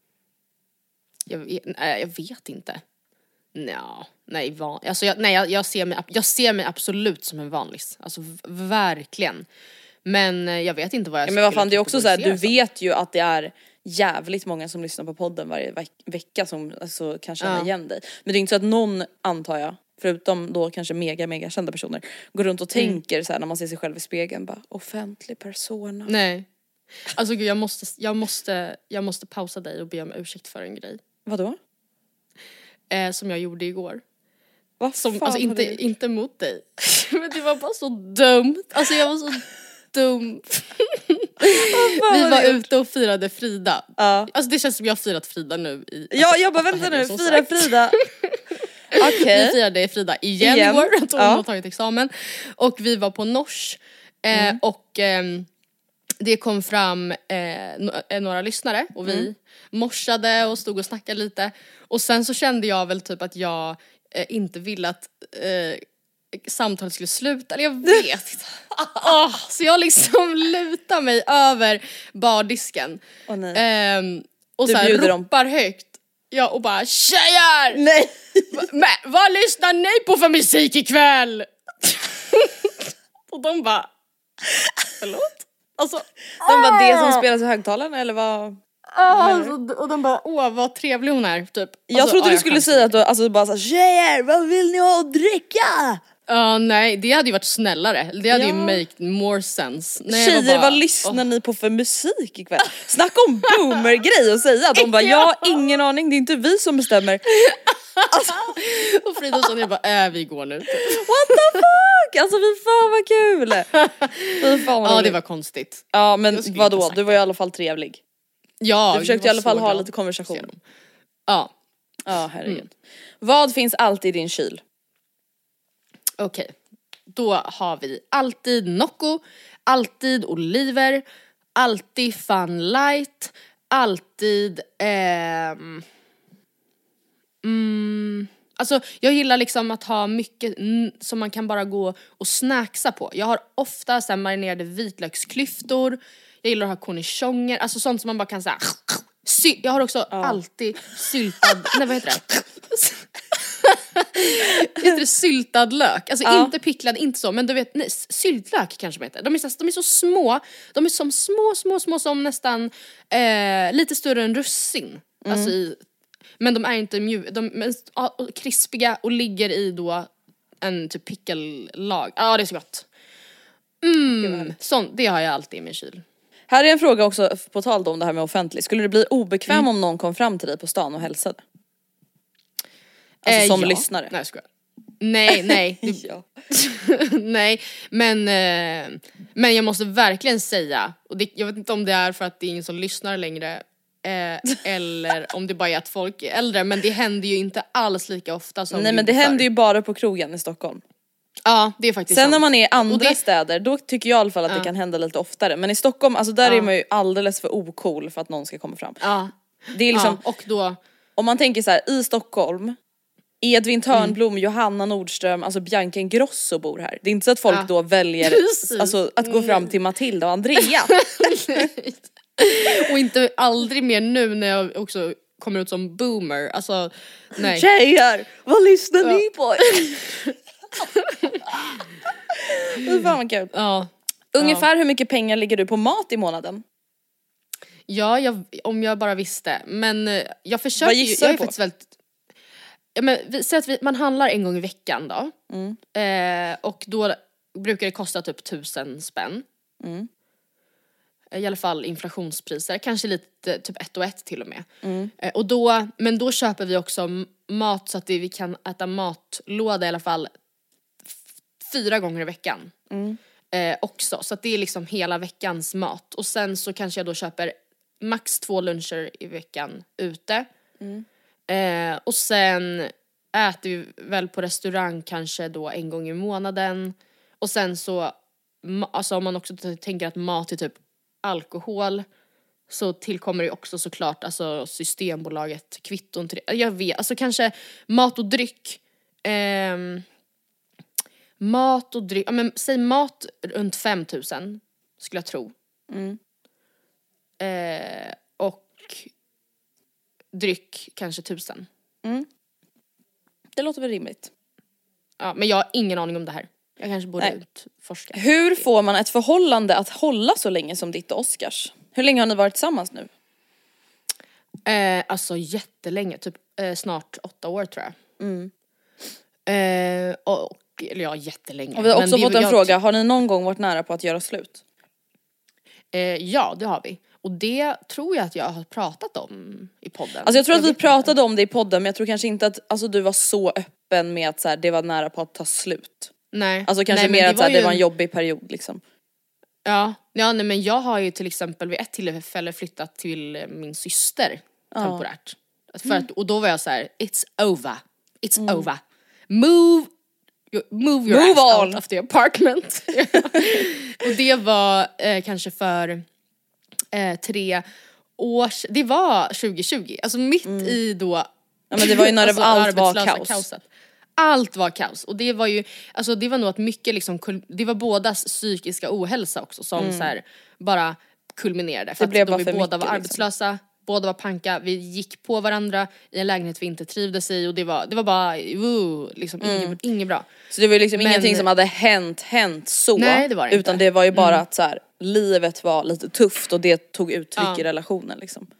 Jag, nej, jag vet inte. Nja, nej, van, alltså jag, nej jag, jag, ser mig, jag ser mig absolut som en vanlis. Alltså v- verkligen. Men jag vet inte vad jag
ja, men vad fan, det är också så här, du vet ju att det är jävligt många som lyssnar på podden varje veck- vecka som alltså, kan känna ja. igen dig. Men det är inte så att någon, antar jag, förutom då kanske mega mega kända personer, går runt och mm. tänker så här när man ser sig själv i spegeln bara offentlig persona.
Nej. Alltså gud, jag måste jag måste jag måste pausa dig och be om ursäkt för en grej.
Vadå?
Eh, som jag gjorde igår.
Vad
som alltså inte inte mot dig. Men det var bara så dumt. Alltså jag var så dum. Vi var ute och firade Frida.
Ja.
Alltså det känns som jag har firat Frida nu i
ja, jag bara vänta nu, fira Frida.
Okej. Okay. Vi firade Frida igen, igen. igår. Att hon ja. har tagit examen. Och vi var på Nors. Eh, mm. Och eh, det kom fram eh, några lyssnare. Och vi mm. morsade och stod och snackade lite. Och sen så kände jag väl typ att jag eh, inte ville att eh, samtalet skulle sluta. Eller jag vet inte. Oh, så jag liksom lutar mig över bardisken.
Oh, nej.
Eh, och så här ropar dem. högt. Ja, och bara tjejer!
Nej!
Men vad lyssnar ni på för musik ikväll? Och de bara förlåt? Alltså,
den var det som spelas i högtalarna eller vad?
Alltså, och de bara, åh vad trevlig hon är typ.
Jag
alltså,
trodde
ja,
du
jag
skulle
kan
säga att du, alltså bara såhär, tjejer, vad vill ni ha att dricka?
Ja uh, nej, det hade ju varit snällare. Det hade
ja.
ju make more sense. Nej,
tjejer,
bara,
vad lyssnar
oh.
ni på för musik ikväll? Snacka om boomer-grej och säga. De bara, jag har ingen aning, det är inte vi som bestämmer. Alltså.
Och Frida och Sonja bara, äh vi går nu.
What the fuck? Alltså fy fan vad kul. Fy fan vad
ja
roligt.
det var konstigt.
Ja men vadå, du var i alla fall trevlig.
Ja,
du försökte i alla fall ha
glad.
lite konversation.
Ja.
Ja herregud. Mm. Vad finns alltid i din kyl?
Okej, okay. Då har vi alltid Nocco, alltid oliver, alltid Fun Light, alltid ehm, mm, alltså jag gillar liksom att ha mycket n- som man kan bara gå och snacksa på. Jag har ofta så här marinerade vitlöksklyftor, jag gillar att ha cornichoner, alltså sånt som man bara kan säga. Sy- jag har också ja. alltid syltad, nej vad heter det? Heter det syltad lök? Alltså ja. inte picklad, inte så, men du vet, nej, syltlök kanske man heter. De är, så, de är så små, de är som små, små, små som nästan eh, lite större än russin. Mm. Alltså i, men de är inte mjuka, de är krispiga och ligger i då en typ pickellag. Ja, det är så gott. Mm, sånt, det har jag alltid i min kyl.
Här är en fråga också på tal om det här med offentligt. Skulle du bli obekväm mm. om någon kom fram till dig på stan och hälsade? Alltså som
eh, ja.
lyssnare.
Nej, ska nej, nej.
ja.
nej, men eh, men jag måste verkligen säga, och det, jag vet inte om det är för att det är ingen som lyssnar längre eh, eller om det bara är att folk är äldre, men det händer ju inte alls lika ofta som
nej, men det händer ju bara på krogen i Stockholm.
Ja, det är faktiskt
sen
sant.
När man är i andra
det...
städer, då tycker jag i alla fall att ja. det kan hända lite oftare. Men i Stockholm, alltså där
ja.
är man ju alldeles för ocool för att någon ska komma fram.
Ja.
Det är liksom,
ja, och då...
om man tänker så här, i Stockholm, Edvin Törnblom, mm. Johanna Nordström, alltså Bianca Ingrosso bor här. Det är inte så att folk ja. då väljer alltså, att gå fram till Matilda och Andrea.
Och inte aldrig mer nu när jag också kommer ut som boomer. Alltså, nej.
Tjejer, vad lyssnar ja. ni på? Hur fan vad kul.
Ja.
Ungefär
ja.
hur mycket pengar ligger du på mat i månaden?
Ja, jag, om jag bara visste. Men jag försöker
vad gissar
ju, jag
du på?
Är faktiskt väldigt, ja, men vi, så att vi, man handlar en gång i veckan då.
Mm.
Eh, och då brukar det kosta typ tusen spänn.
Mm.
I alla fall inflationspriser, kanske lite typ ett och ett till och med.
Mm.
Eh, och då, men då köper vi också mat så att vi kan äta matlåda i alla fall f- fyra gånger i veckan.
Mm.
Eh, också, så att det är liksom hela veckans mat. Och sen så kanske jag då köper max två luncher i veckan ute.
Mm.
Eh, och sen äter vi väl på restaurang kanske då en gång i månaden. Och sen så, alltså om man också tänker att mat är typ alkohol, så tillkommer det också såklart alltså Systembolaget, kvitton till det. Jag vet, alltså kanske mat och dryck. Eh, mat och dryck, ja men säg mat runt fem tusen skulle jag tro.
Mm.
Eh, och dryck kanske tusen.
Mm. Det låter väl rimligt.
Ja, men jag har ingen aning om det här. Jag kanske borde utforska.
Hur får man ett förhållande att hålla så länge som ditt och Oscars? Hur länge har ni varit tillsammans nu?
Eh, alltså jättelänge, typ eh, snart åtta år tror jag.
Mm.
Eh, och, eller ja, jättelänge.
Och vi har också
men
fått
det,
en
jag,
fråga, har ni någon gång varit nära på att göra slut?
Eh, ja, det har vi. Och det tror jag att jag har pratat om i podden.
Alltså jag tror att
jag
vi pratade inte. om det i podden, men jag tror kanske inte att alltså, du var så öppen med att så här, det var nära på att ta slut.
Nej.
Alltså kanske
nej,
mer
det
att så här,
var
det var en
en...
jobbig period liksom.
Ja, ja nej, men jag har ju till exempel vid ett tillfälle flyttat till min syster
ja.
temporärt. För att, och då var jag så här: it's over, it's mm. over. Move, move your
move
ass
on.
out of the apartment. Och det var eh, kanske för eh, tre år sedan. Det var tjugo tjugo, alltså mitt mm. i då.
Ja men det var ju när
alltså,
allt var kaos.
Kaoset. Allt var kaos. Och det var ju, alltså det var nog att mycket liksom, det var bådas psykiska ohälsa också som mm. så här bara kulminerade. För
det blev
att
bara
vi
för
båda
mycket,
var arbetslösa, liksom. Båda var panka, vi gick på varandra i en lägenhet vi inte trivdes i och det var, det var bara, uh, liksom mm. inget, inget bra.
Så det var ju liksom
Men,
ingenting som hade hänt, hänt så.
Nej, det var det
utan
inte.
det var ju bara
mm.
att så här, livet var lite tufft och det tog uttryck
ja.
i relationen liksom.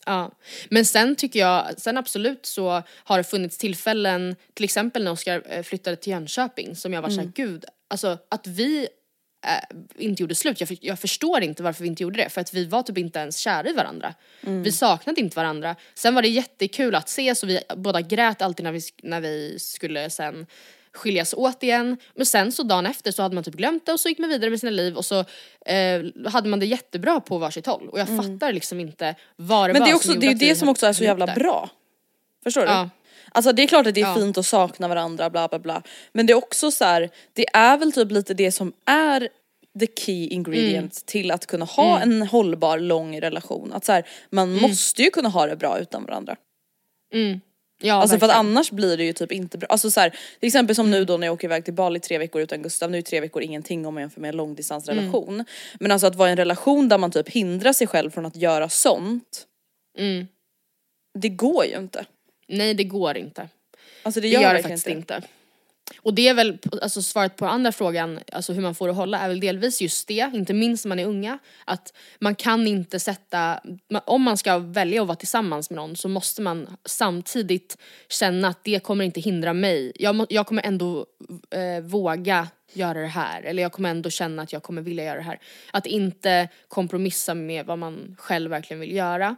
Ja, men sen tycker jag, sen absolut så har det funnits tillfällen, till exempel när Oskar flyttade till Jönköping, som jag var mm. såhär, gud, alltså att vi äh, inte gjorde slut, jag, jag förstår inte varför vi inte gjorde det, för att vi var typ inte ens kära i varandra. Mm. Vi saknade inte varandra. Sen var det jättekul att ses och vi båda grät alltid när vi, när vi skulle sen skiljas åt igen. Men sen så dagen efter så hade man typ glömt det och så gick man vidare med sina liv och så eh, hade man det jättebra på varsitt håll. Och jag mm. fattar liksom inte vad det
men
var.
Men det är också det, är det som också är så jävla bra. Förstår du? Ja. Alltså det är klart att det är ja. fint att sakna varandra, bla bla bla. Men det är också så här, det är väl typ lite det som är the key ingredient mm. till att kunna ha mm. en hållbar, lång relation. Att så här, man mm. måste ju kunna ha det bra utan varandra. Mm. Ja, alltså verkligen. För att annars blir det ju typ inte bra. Alltså så här, till exempel som nu då när jag åker iväg till Bali tre veckor utan Gustav. Nu är tre veckor ingenting om man jämför med en långdistansrelation. Mm. Men alltså att vara i en relation där man typ hindrar sig själv från att göra sånt. Mm. Det går ju inte.
Nej, det går inte.
Alltså det
det
gör,
gör det faktiskt inte. inte. Och det är väl, alltså svaret på andra frågan, alltså hur man får det hålla, är väl delvis just det, inte minst när man är unga, att man kan inte sätta, om man ska välja att vara tillsammans med någon så måste man samtidigt känna att det kommer inte hindra mig. Jag, må, jag kommer ändå eh, våga göra det här, eller jag kommer ändå känna att jag kommer vilja göra det här. Att inte kompromissa med vad man själv verkligen vill göra.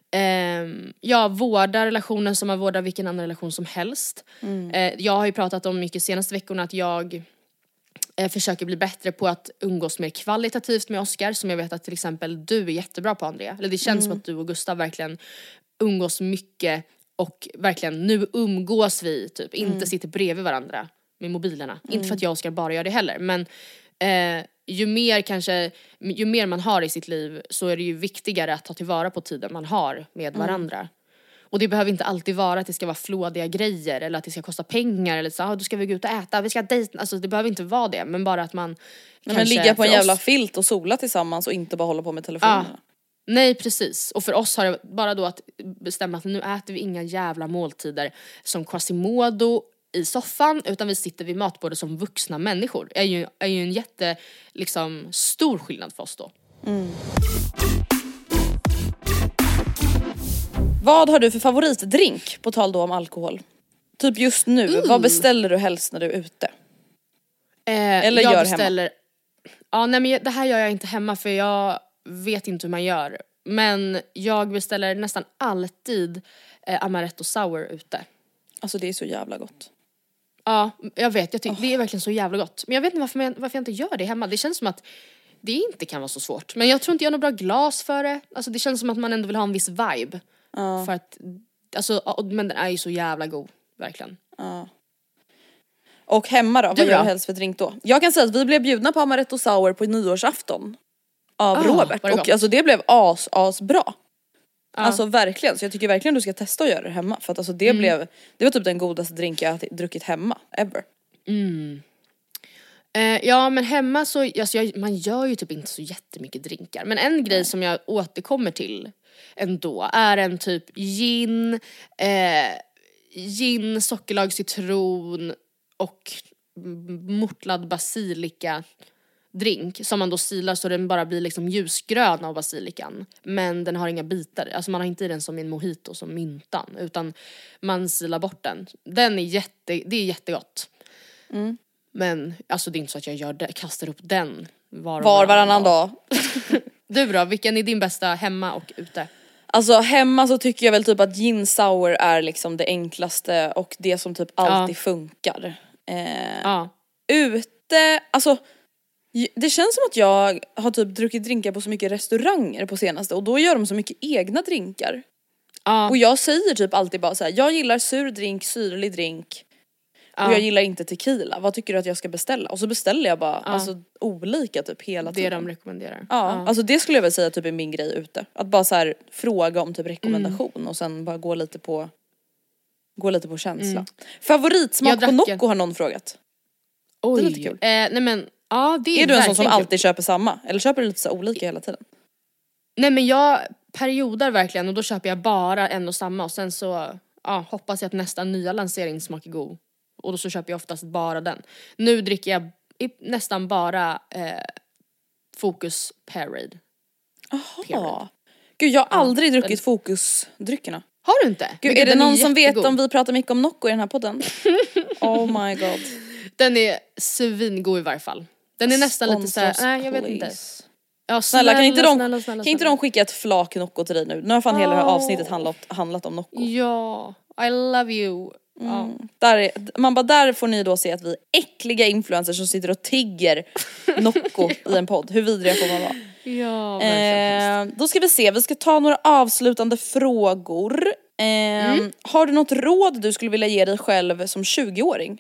Um, jag vårdar relationen som man vårdar vilken annan relation som helst. Mm. Uh, jag har ju pratat om mycket senaste veckorna att jag uh, försöker bli bättre på att umgås mer kvalitativt med Oskar, som jag vet att till exempel du är jättebra på, Andrea. Eller det känns mm. som att du och Gustav verkligen umgås mycket och verkligen nu umgås vi typ, mm. inte sitter bredvid varandra med mobilerna. Mm. Inte för att jag och Oskar bara gör det heller, men uh, ju mer kanske, ju mer man har i sitt liv så är det ju viktigare att ta tillvara på tiden man har med varandra. Mm. Och det behöver inte alltid vara att det ska vara flådiga grejer eller att det ska kosta pengar eller så, ah, då ska vi gå ut och äta, vi ska dejta, alltså det behöver inte vara det, men bara att man
men kanske ligga på en jävla oss... filt och sola tillsammans och inte bara hålla på med telefonen.
Ja. Nej, precis. Och för oss har det bara då att bestämma att nu äter vi inga jävla måltider som Quasimodo i soffan, utan vi sitter vid matbordet som vuxna människor. Är ju, är ju en jätte liksom stor skillnad för oss då. Mm.
Vad har du för favoritdrink på tal då om alkohol? Typ just nu, mm. vad beställer du helst när du är ute?
Eh, Eller jag gör beställer hemma? Ja, nej men det här gör jag inte hemma för jag vet inte hur man gör. Men jag beställer nästan alltid eh, amaretto sour ute.
Alltså det är så jävla gott.
Ja, jag vet. Jag tycker, oh. Det är verkligen så jävla gott. Men jag vet inte varför jag, varför jag inte gör det hemma. Det känns som att det inte kan vara så svårt. Men jag tror inte jag har något bra glas för det. Alltså det känns som att man ändå vill ha en viss vibe. Uh. För att, alltså, men den är ju så jävla god. Verkligen.
Uh. Och hemma då? Du vad gör du helst för drink då? Jag kan säga att vi blev bjudna på amaretto sour på nyårsafton. Av uh, Robert. Och alltså det blev as, as bra. Ja. Alltså verkligen, så jag tycker verkligen du ska testa att göra det hemma. För att alltså det mm. blev, det var typ den godaste drink jag har druckit hemma, ever.
Mm. Eh, ja men hemma så, alltså jag, man gör ju typ inte så jättemycket drinkar. Men en grej som jag återkommer till ändå är en typ gin, eh, gin, sockerlag, citron och mortlad basilika drink som man då silar så den bara blir liksom ljusgrön av basilikan, men den har inga bitar, alltså man har inte i den som en mojito som myntan, utan man silar bort den. Den är jätte, det är jättegott. Mm. Men alltså det är inte så att jag gör det, kastar upp den var,
var varannan dag.
Du då, vilken är din bästa hemma och ute?
Alltså hemma så tycker jag väl typ att gin sour är liksom det enklaste och det som typ alltid ja. funkar. Eh, ja. Ute, alltså det känns som att jag har typ druckit drinkar på så mycket restauranger på senaste. Och då gör de så mycket egna drinkar. Ah. Och jag säger typ alltid bara så här: jag gillar sur drink, syrlig drink. Ah. Och jag gillar inte tequila. Vad tycker du att jag ska beställa? Och så beställer jag bara ah. alltså, olika typ hela tiden.
Det de rekommenderar.
Ja, ah. alltså det skulle jag väl säga typ är min grej ute. Att bara så här fråga om typ rekommendation. Mm. Och sen bara gå lite på Gå lite på känsla. Mm. Favoritsmak på Nocco har någon frågat.
Oj.
Det är lite kul.
Eh, nej men ja, det är,
är du en sån som alltid köper samma? Eller köper du lite så olika hela tiden?
Nej men jag periodar verkligen och då köper jag bara en och samma. Och sen så ja, hoppas jag att nästa nya lansering smakar god. Och då så köper jag oftast bara den. Nu dricker jag nästan bara eh, Focus Parade.
Jaha. Gud, jag har aldrig ja, druckit fokusdryckerna.
Har du inte?
Gud, är det någon som vet om vi pratar mycket om Nocco i den här podden? Oh my god.
Den är svingod i varje fall. Den är nästan lite så här, nej jag vet inte. Ja, snälla,
snälla, kan inte de,
snälla, snälla,
kan inte de skicka ett flak Nocco till dig nu? Nu har fan oh. hela det här avsnittet handlat, handlat om Nocco.
Ja, I love you.
Mm. Ja. Där är, man bara, där får ni då se att vi är äckliga influencers som sitter och tigger Nocco i en podd. Hur vidriga får man vara?
Ja,
eh, då ska vi se, vi ska ta några avslutande frågor. eh, mm. Har du något råd du skulle vilja ge dig själv som tjugoåring?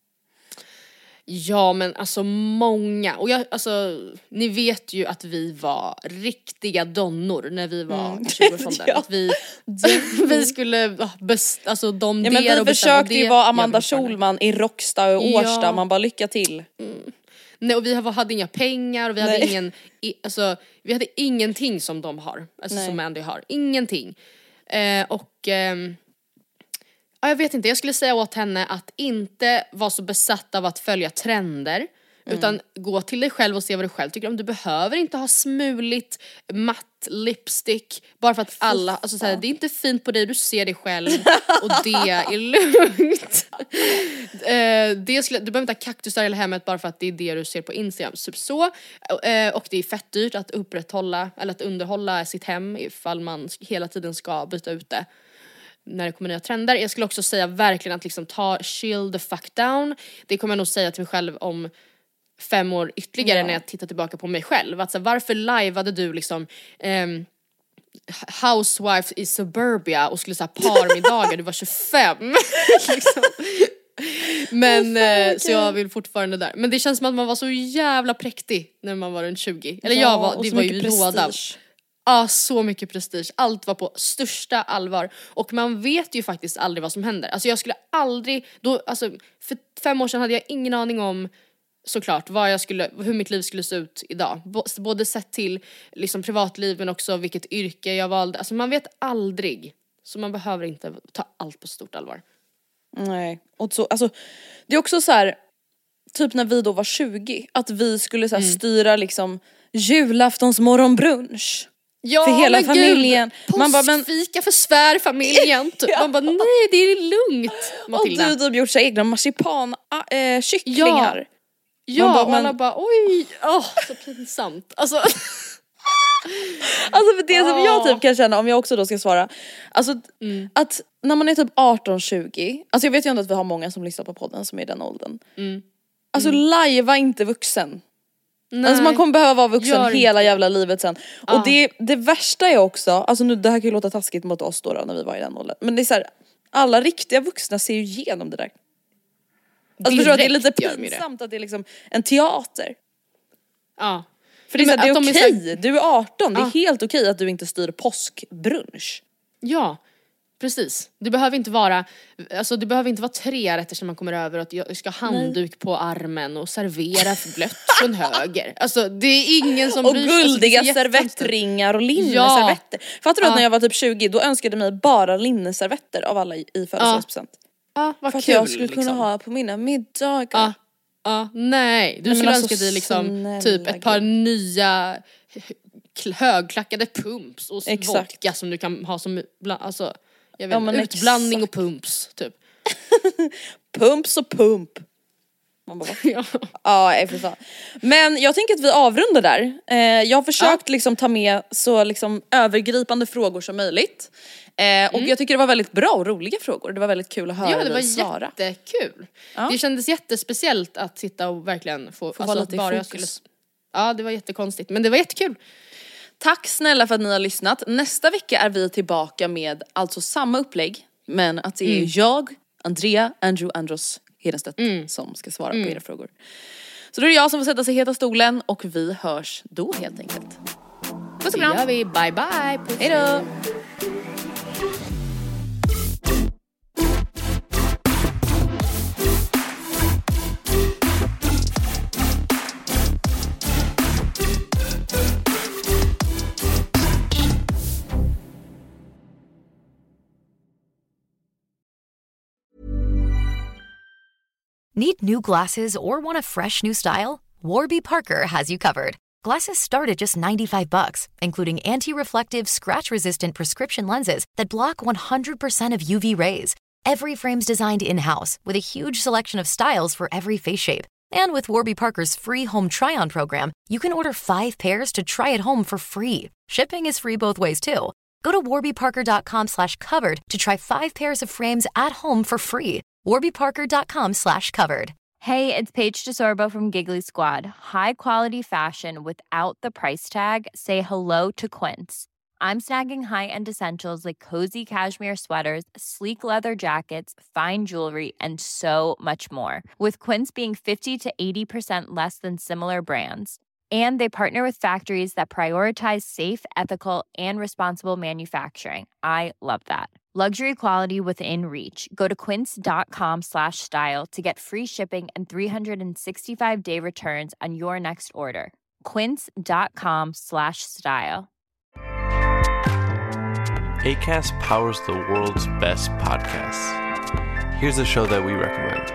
Ja men alltså många, och jag, alltså ni vet ju att vi var riktiga donnor när vi var mm. tjugoårsåldern. Ja. Att vi, vi skulle best, alltså de
ja, men vi och försökte ju vara Amanda Schulman i Rocksta och Årsta, ja. Man bara lycka till.
Mm. Nej, och vi hade inga pengar och vi hade Nej. ingen alltså, vi hade ingenting som de har, alltså som Andy har, ingenting. Eh, och eh, ja, jag vet inte, jag skulle säga åt henne att inte vara så besatt av att följa trender. Mm. Utan gå till dig själv och se vad du själv tycker om. Du behöver inte ha smuligt matt lipstick bara för att alla, alltså såhär, det är inte fint på dig, du ser dig själv och det är lugnt. uh, det skulle, du behöver inte ha kaktusar i hela hemmet bara för att det är det du ser på Instagram. Så, så uh, och det är fett dyrt att upprätthålla eller att underhålla sitt hem ifall man hela tiden ska byta ut det när det kommer nya trender. Jag skulle också säga verkligen att liksom ta chill the fuck down. Det kommer jag nog säga till mig själv om fem år ytterligare, ja. När jag tittar tillbaka på mig själv. Att så, varför liveade du liksom um, Housewives i Suburbia och skulle så här parmiddagar, du var tjugofem. liksom. Men oh, eh, så jag vill fortfarande där. Men det känns som att man var så jävla präktig när man var runt tjugo. Eller ja, jag var, det var ju råda. Ja, ah, så mycket prestige. Allt var på största allvar. Och man vet ju faktiskt aldrig vad som händer. Alltså jag skulle aldrig då, alltså för fem år sedan hade jag ingen aning om såklart vad jag skulle, hur mitt liv skulle se ut idag. Både sett till liksom privatliv men också vilket yrke jag valde. Alltså man vet aldrig. Så man behöver inte ta allt på stort allvar.
Nej. Och så, alltså, det är också så här, typ när vi då var tjugo, att vi skulle så här, mm. styra liksom julaftons morgonbrunch.
Ja,
för hela familjen.
Gud, man bara, men fika för svärfamiljen. ja. Man bara, nej det är lugnt, Matilda.
Och du har gjort så egna marsipan äh, kycklingar.
Ja, ja bara, man... och alla bara, oj, oh, så pinsamt. Alltså
Alltså för det oh. som jag typ kan känna, om jag också då ska svara, alltså mm. att när man är typ arton tjugo, alltså jag vet ju inte att vi har många som lyssnar på podden som är i den åldern. Mm. Alltså mm. lajva inte vuxen. Nej. Alltså man kommer behöva vara vuxen Gör hela inte. jävla livet sen. Ah. Och det, det värsta är också, alltså nu det här kan ju låta taskigt mot oss då, då när vi var i den åldern, men det är så här, alla riktiga vuxna ser ju igenom det där. Alltså förstår att det är lite pinsamt att det är liksom en teater.
Ja.
För det är, så att det är okej, okay. så... du är arton, det är ja. helt okej okay att du inte styr påskbrunch.
Ja, precis. Det behöver inte vara, alltså det behöver inte vara tre rätter som man kommer över och att jag ska ha handduk Nej. på armen och servera blött från höger. Alltså det är ingen som
och
bryr
sig. Och guldiga alltså, servettringar och linneservetter. Ja. Fattar du ja. att när jag var typ tjugo då önskade mig bara linneservetter av alla i födelsedagspresent.
Ja. Ja, vad
för att
kul,
jag skulle
liksom.
kunna ha på mina middagar.
Ja. Ja, nej, du nej, skulle önska dig liksom typ ett par nya högklackade pumps och Exakt. vodka som du kan ha som alltså, jag vet, ja, utblandning exakt. och pumps typ.
Pumps och pump. Man bara, ja, ja för fan. Men jag tänker att vi avrundar där. Eh, jag har försökt ja. liksom ta med så liksom övergripande frågor som möjligt. Eh, och mm. jag tycker det var väldigt bra och roliga frågor. Det var väldigt kul att höra
ja, det var
svara.
Jättekul. Ja. Det kändes jättespeciellt att sitta och verkligen få,
få alltså, vara lite bara i fokus.
Jag skulle, ja, det var jättekonstigt, men det var jättekul.
Tack snälla för att ni har lyssnat. Nästa vecka är vi tillbaka med alltså samma upplägg, men att det är mm. jag, Andrea, Andrew, Andros Hedenstedt mm. som ska svara mm. på era frågor. Så då är det jag som får sätta sig i heta stolen och vi hörs då helt enkelt.
Puss och kram. Det gör vi. Bye bye. Puss.
Hej då.
Need new glasses or want a fresh new style? Warby Parker has you covered. Glasses start at just ninety-five bucks, including anti-reflective, scratch-resistant prescription lenses that block one hundred percent of U V rays. Every frame's designed in-house with a huge selection of styles for every face shape. And with Warby Parker's free home try-on program, you can order five pairs to try at home for free. Shipping is free both ways, too. Go to warbyparker.com slash covered to try five pairs of frames at home for free. warbyparker.com slash covered.
Hey, it's Paige DeSorbo from Giggly Squad. High quality fashion without the price tag. Say hello to Quince. I'm snagging high-end essentials like cozy cashmere sweaters, sleek leather jackets, fine jewelry, and so much more. With Quince being fifty to eighty percent less than similar brands. And they partner with factories that prioritize safe, ethical, and responsible manufacturing. I love that. Luxury quality within reach. Go to quince.com slash style to get free shipping and three sixty-five day returns on your next order. Quince.com slash style.
Acast powers the world's best podcasts. Here's a show that we recommend.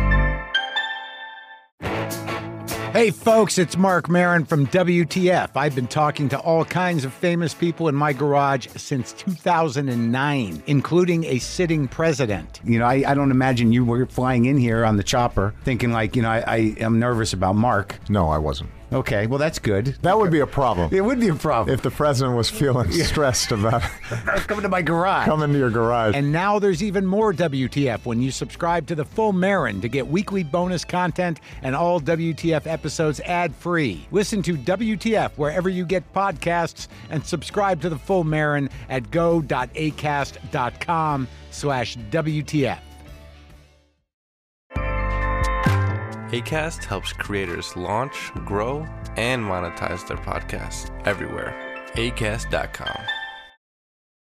Hey folks, it's Mark Maron from W T F. I've been talking to all kinds of famous people in my garage since two thousand nine, including a sitting president. You know, I, I don't imagine you were flying in here on the chopper thinking like, you know, I, I am nervous about Mark.
No, I wasn't.
Okay, well, that's good.
That would be a problem.
It would be a problem.
If the president was feeling yeah. stressed about
coming to my garage.
Coming to your garage.
And now there's even more W T F when you subscribe to the full Maron to get weekly bonus content and all W T F episodes ad-free. Listen to W T F wherever you get podcasts and subscribe to the full Maron at go.acast.com slash WTF.
Acast helps creators launch, grow, and monetize their podcasts everywhere. acast dot com.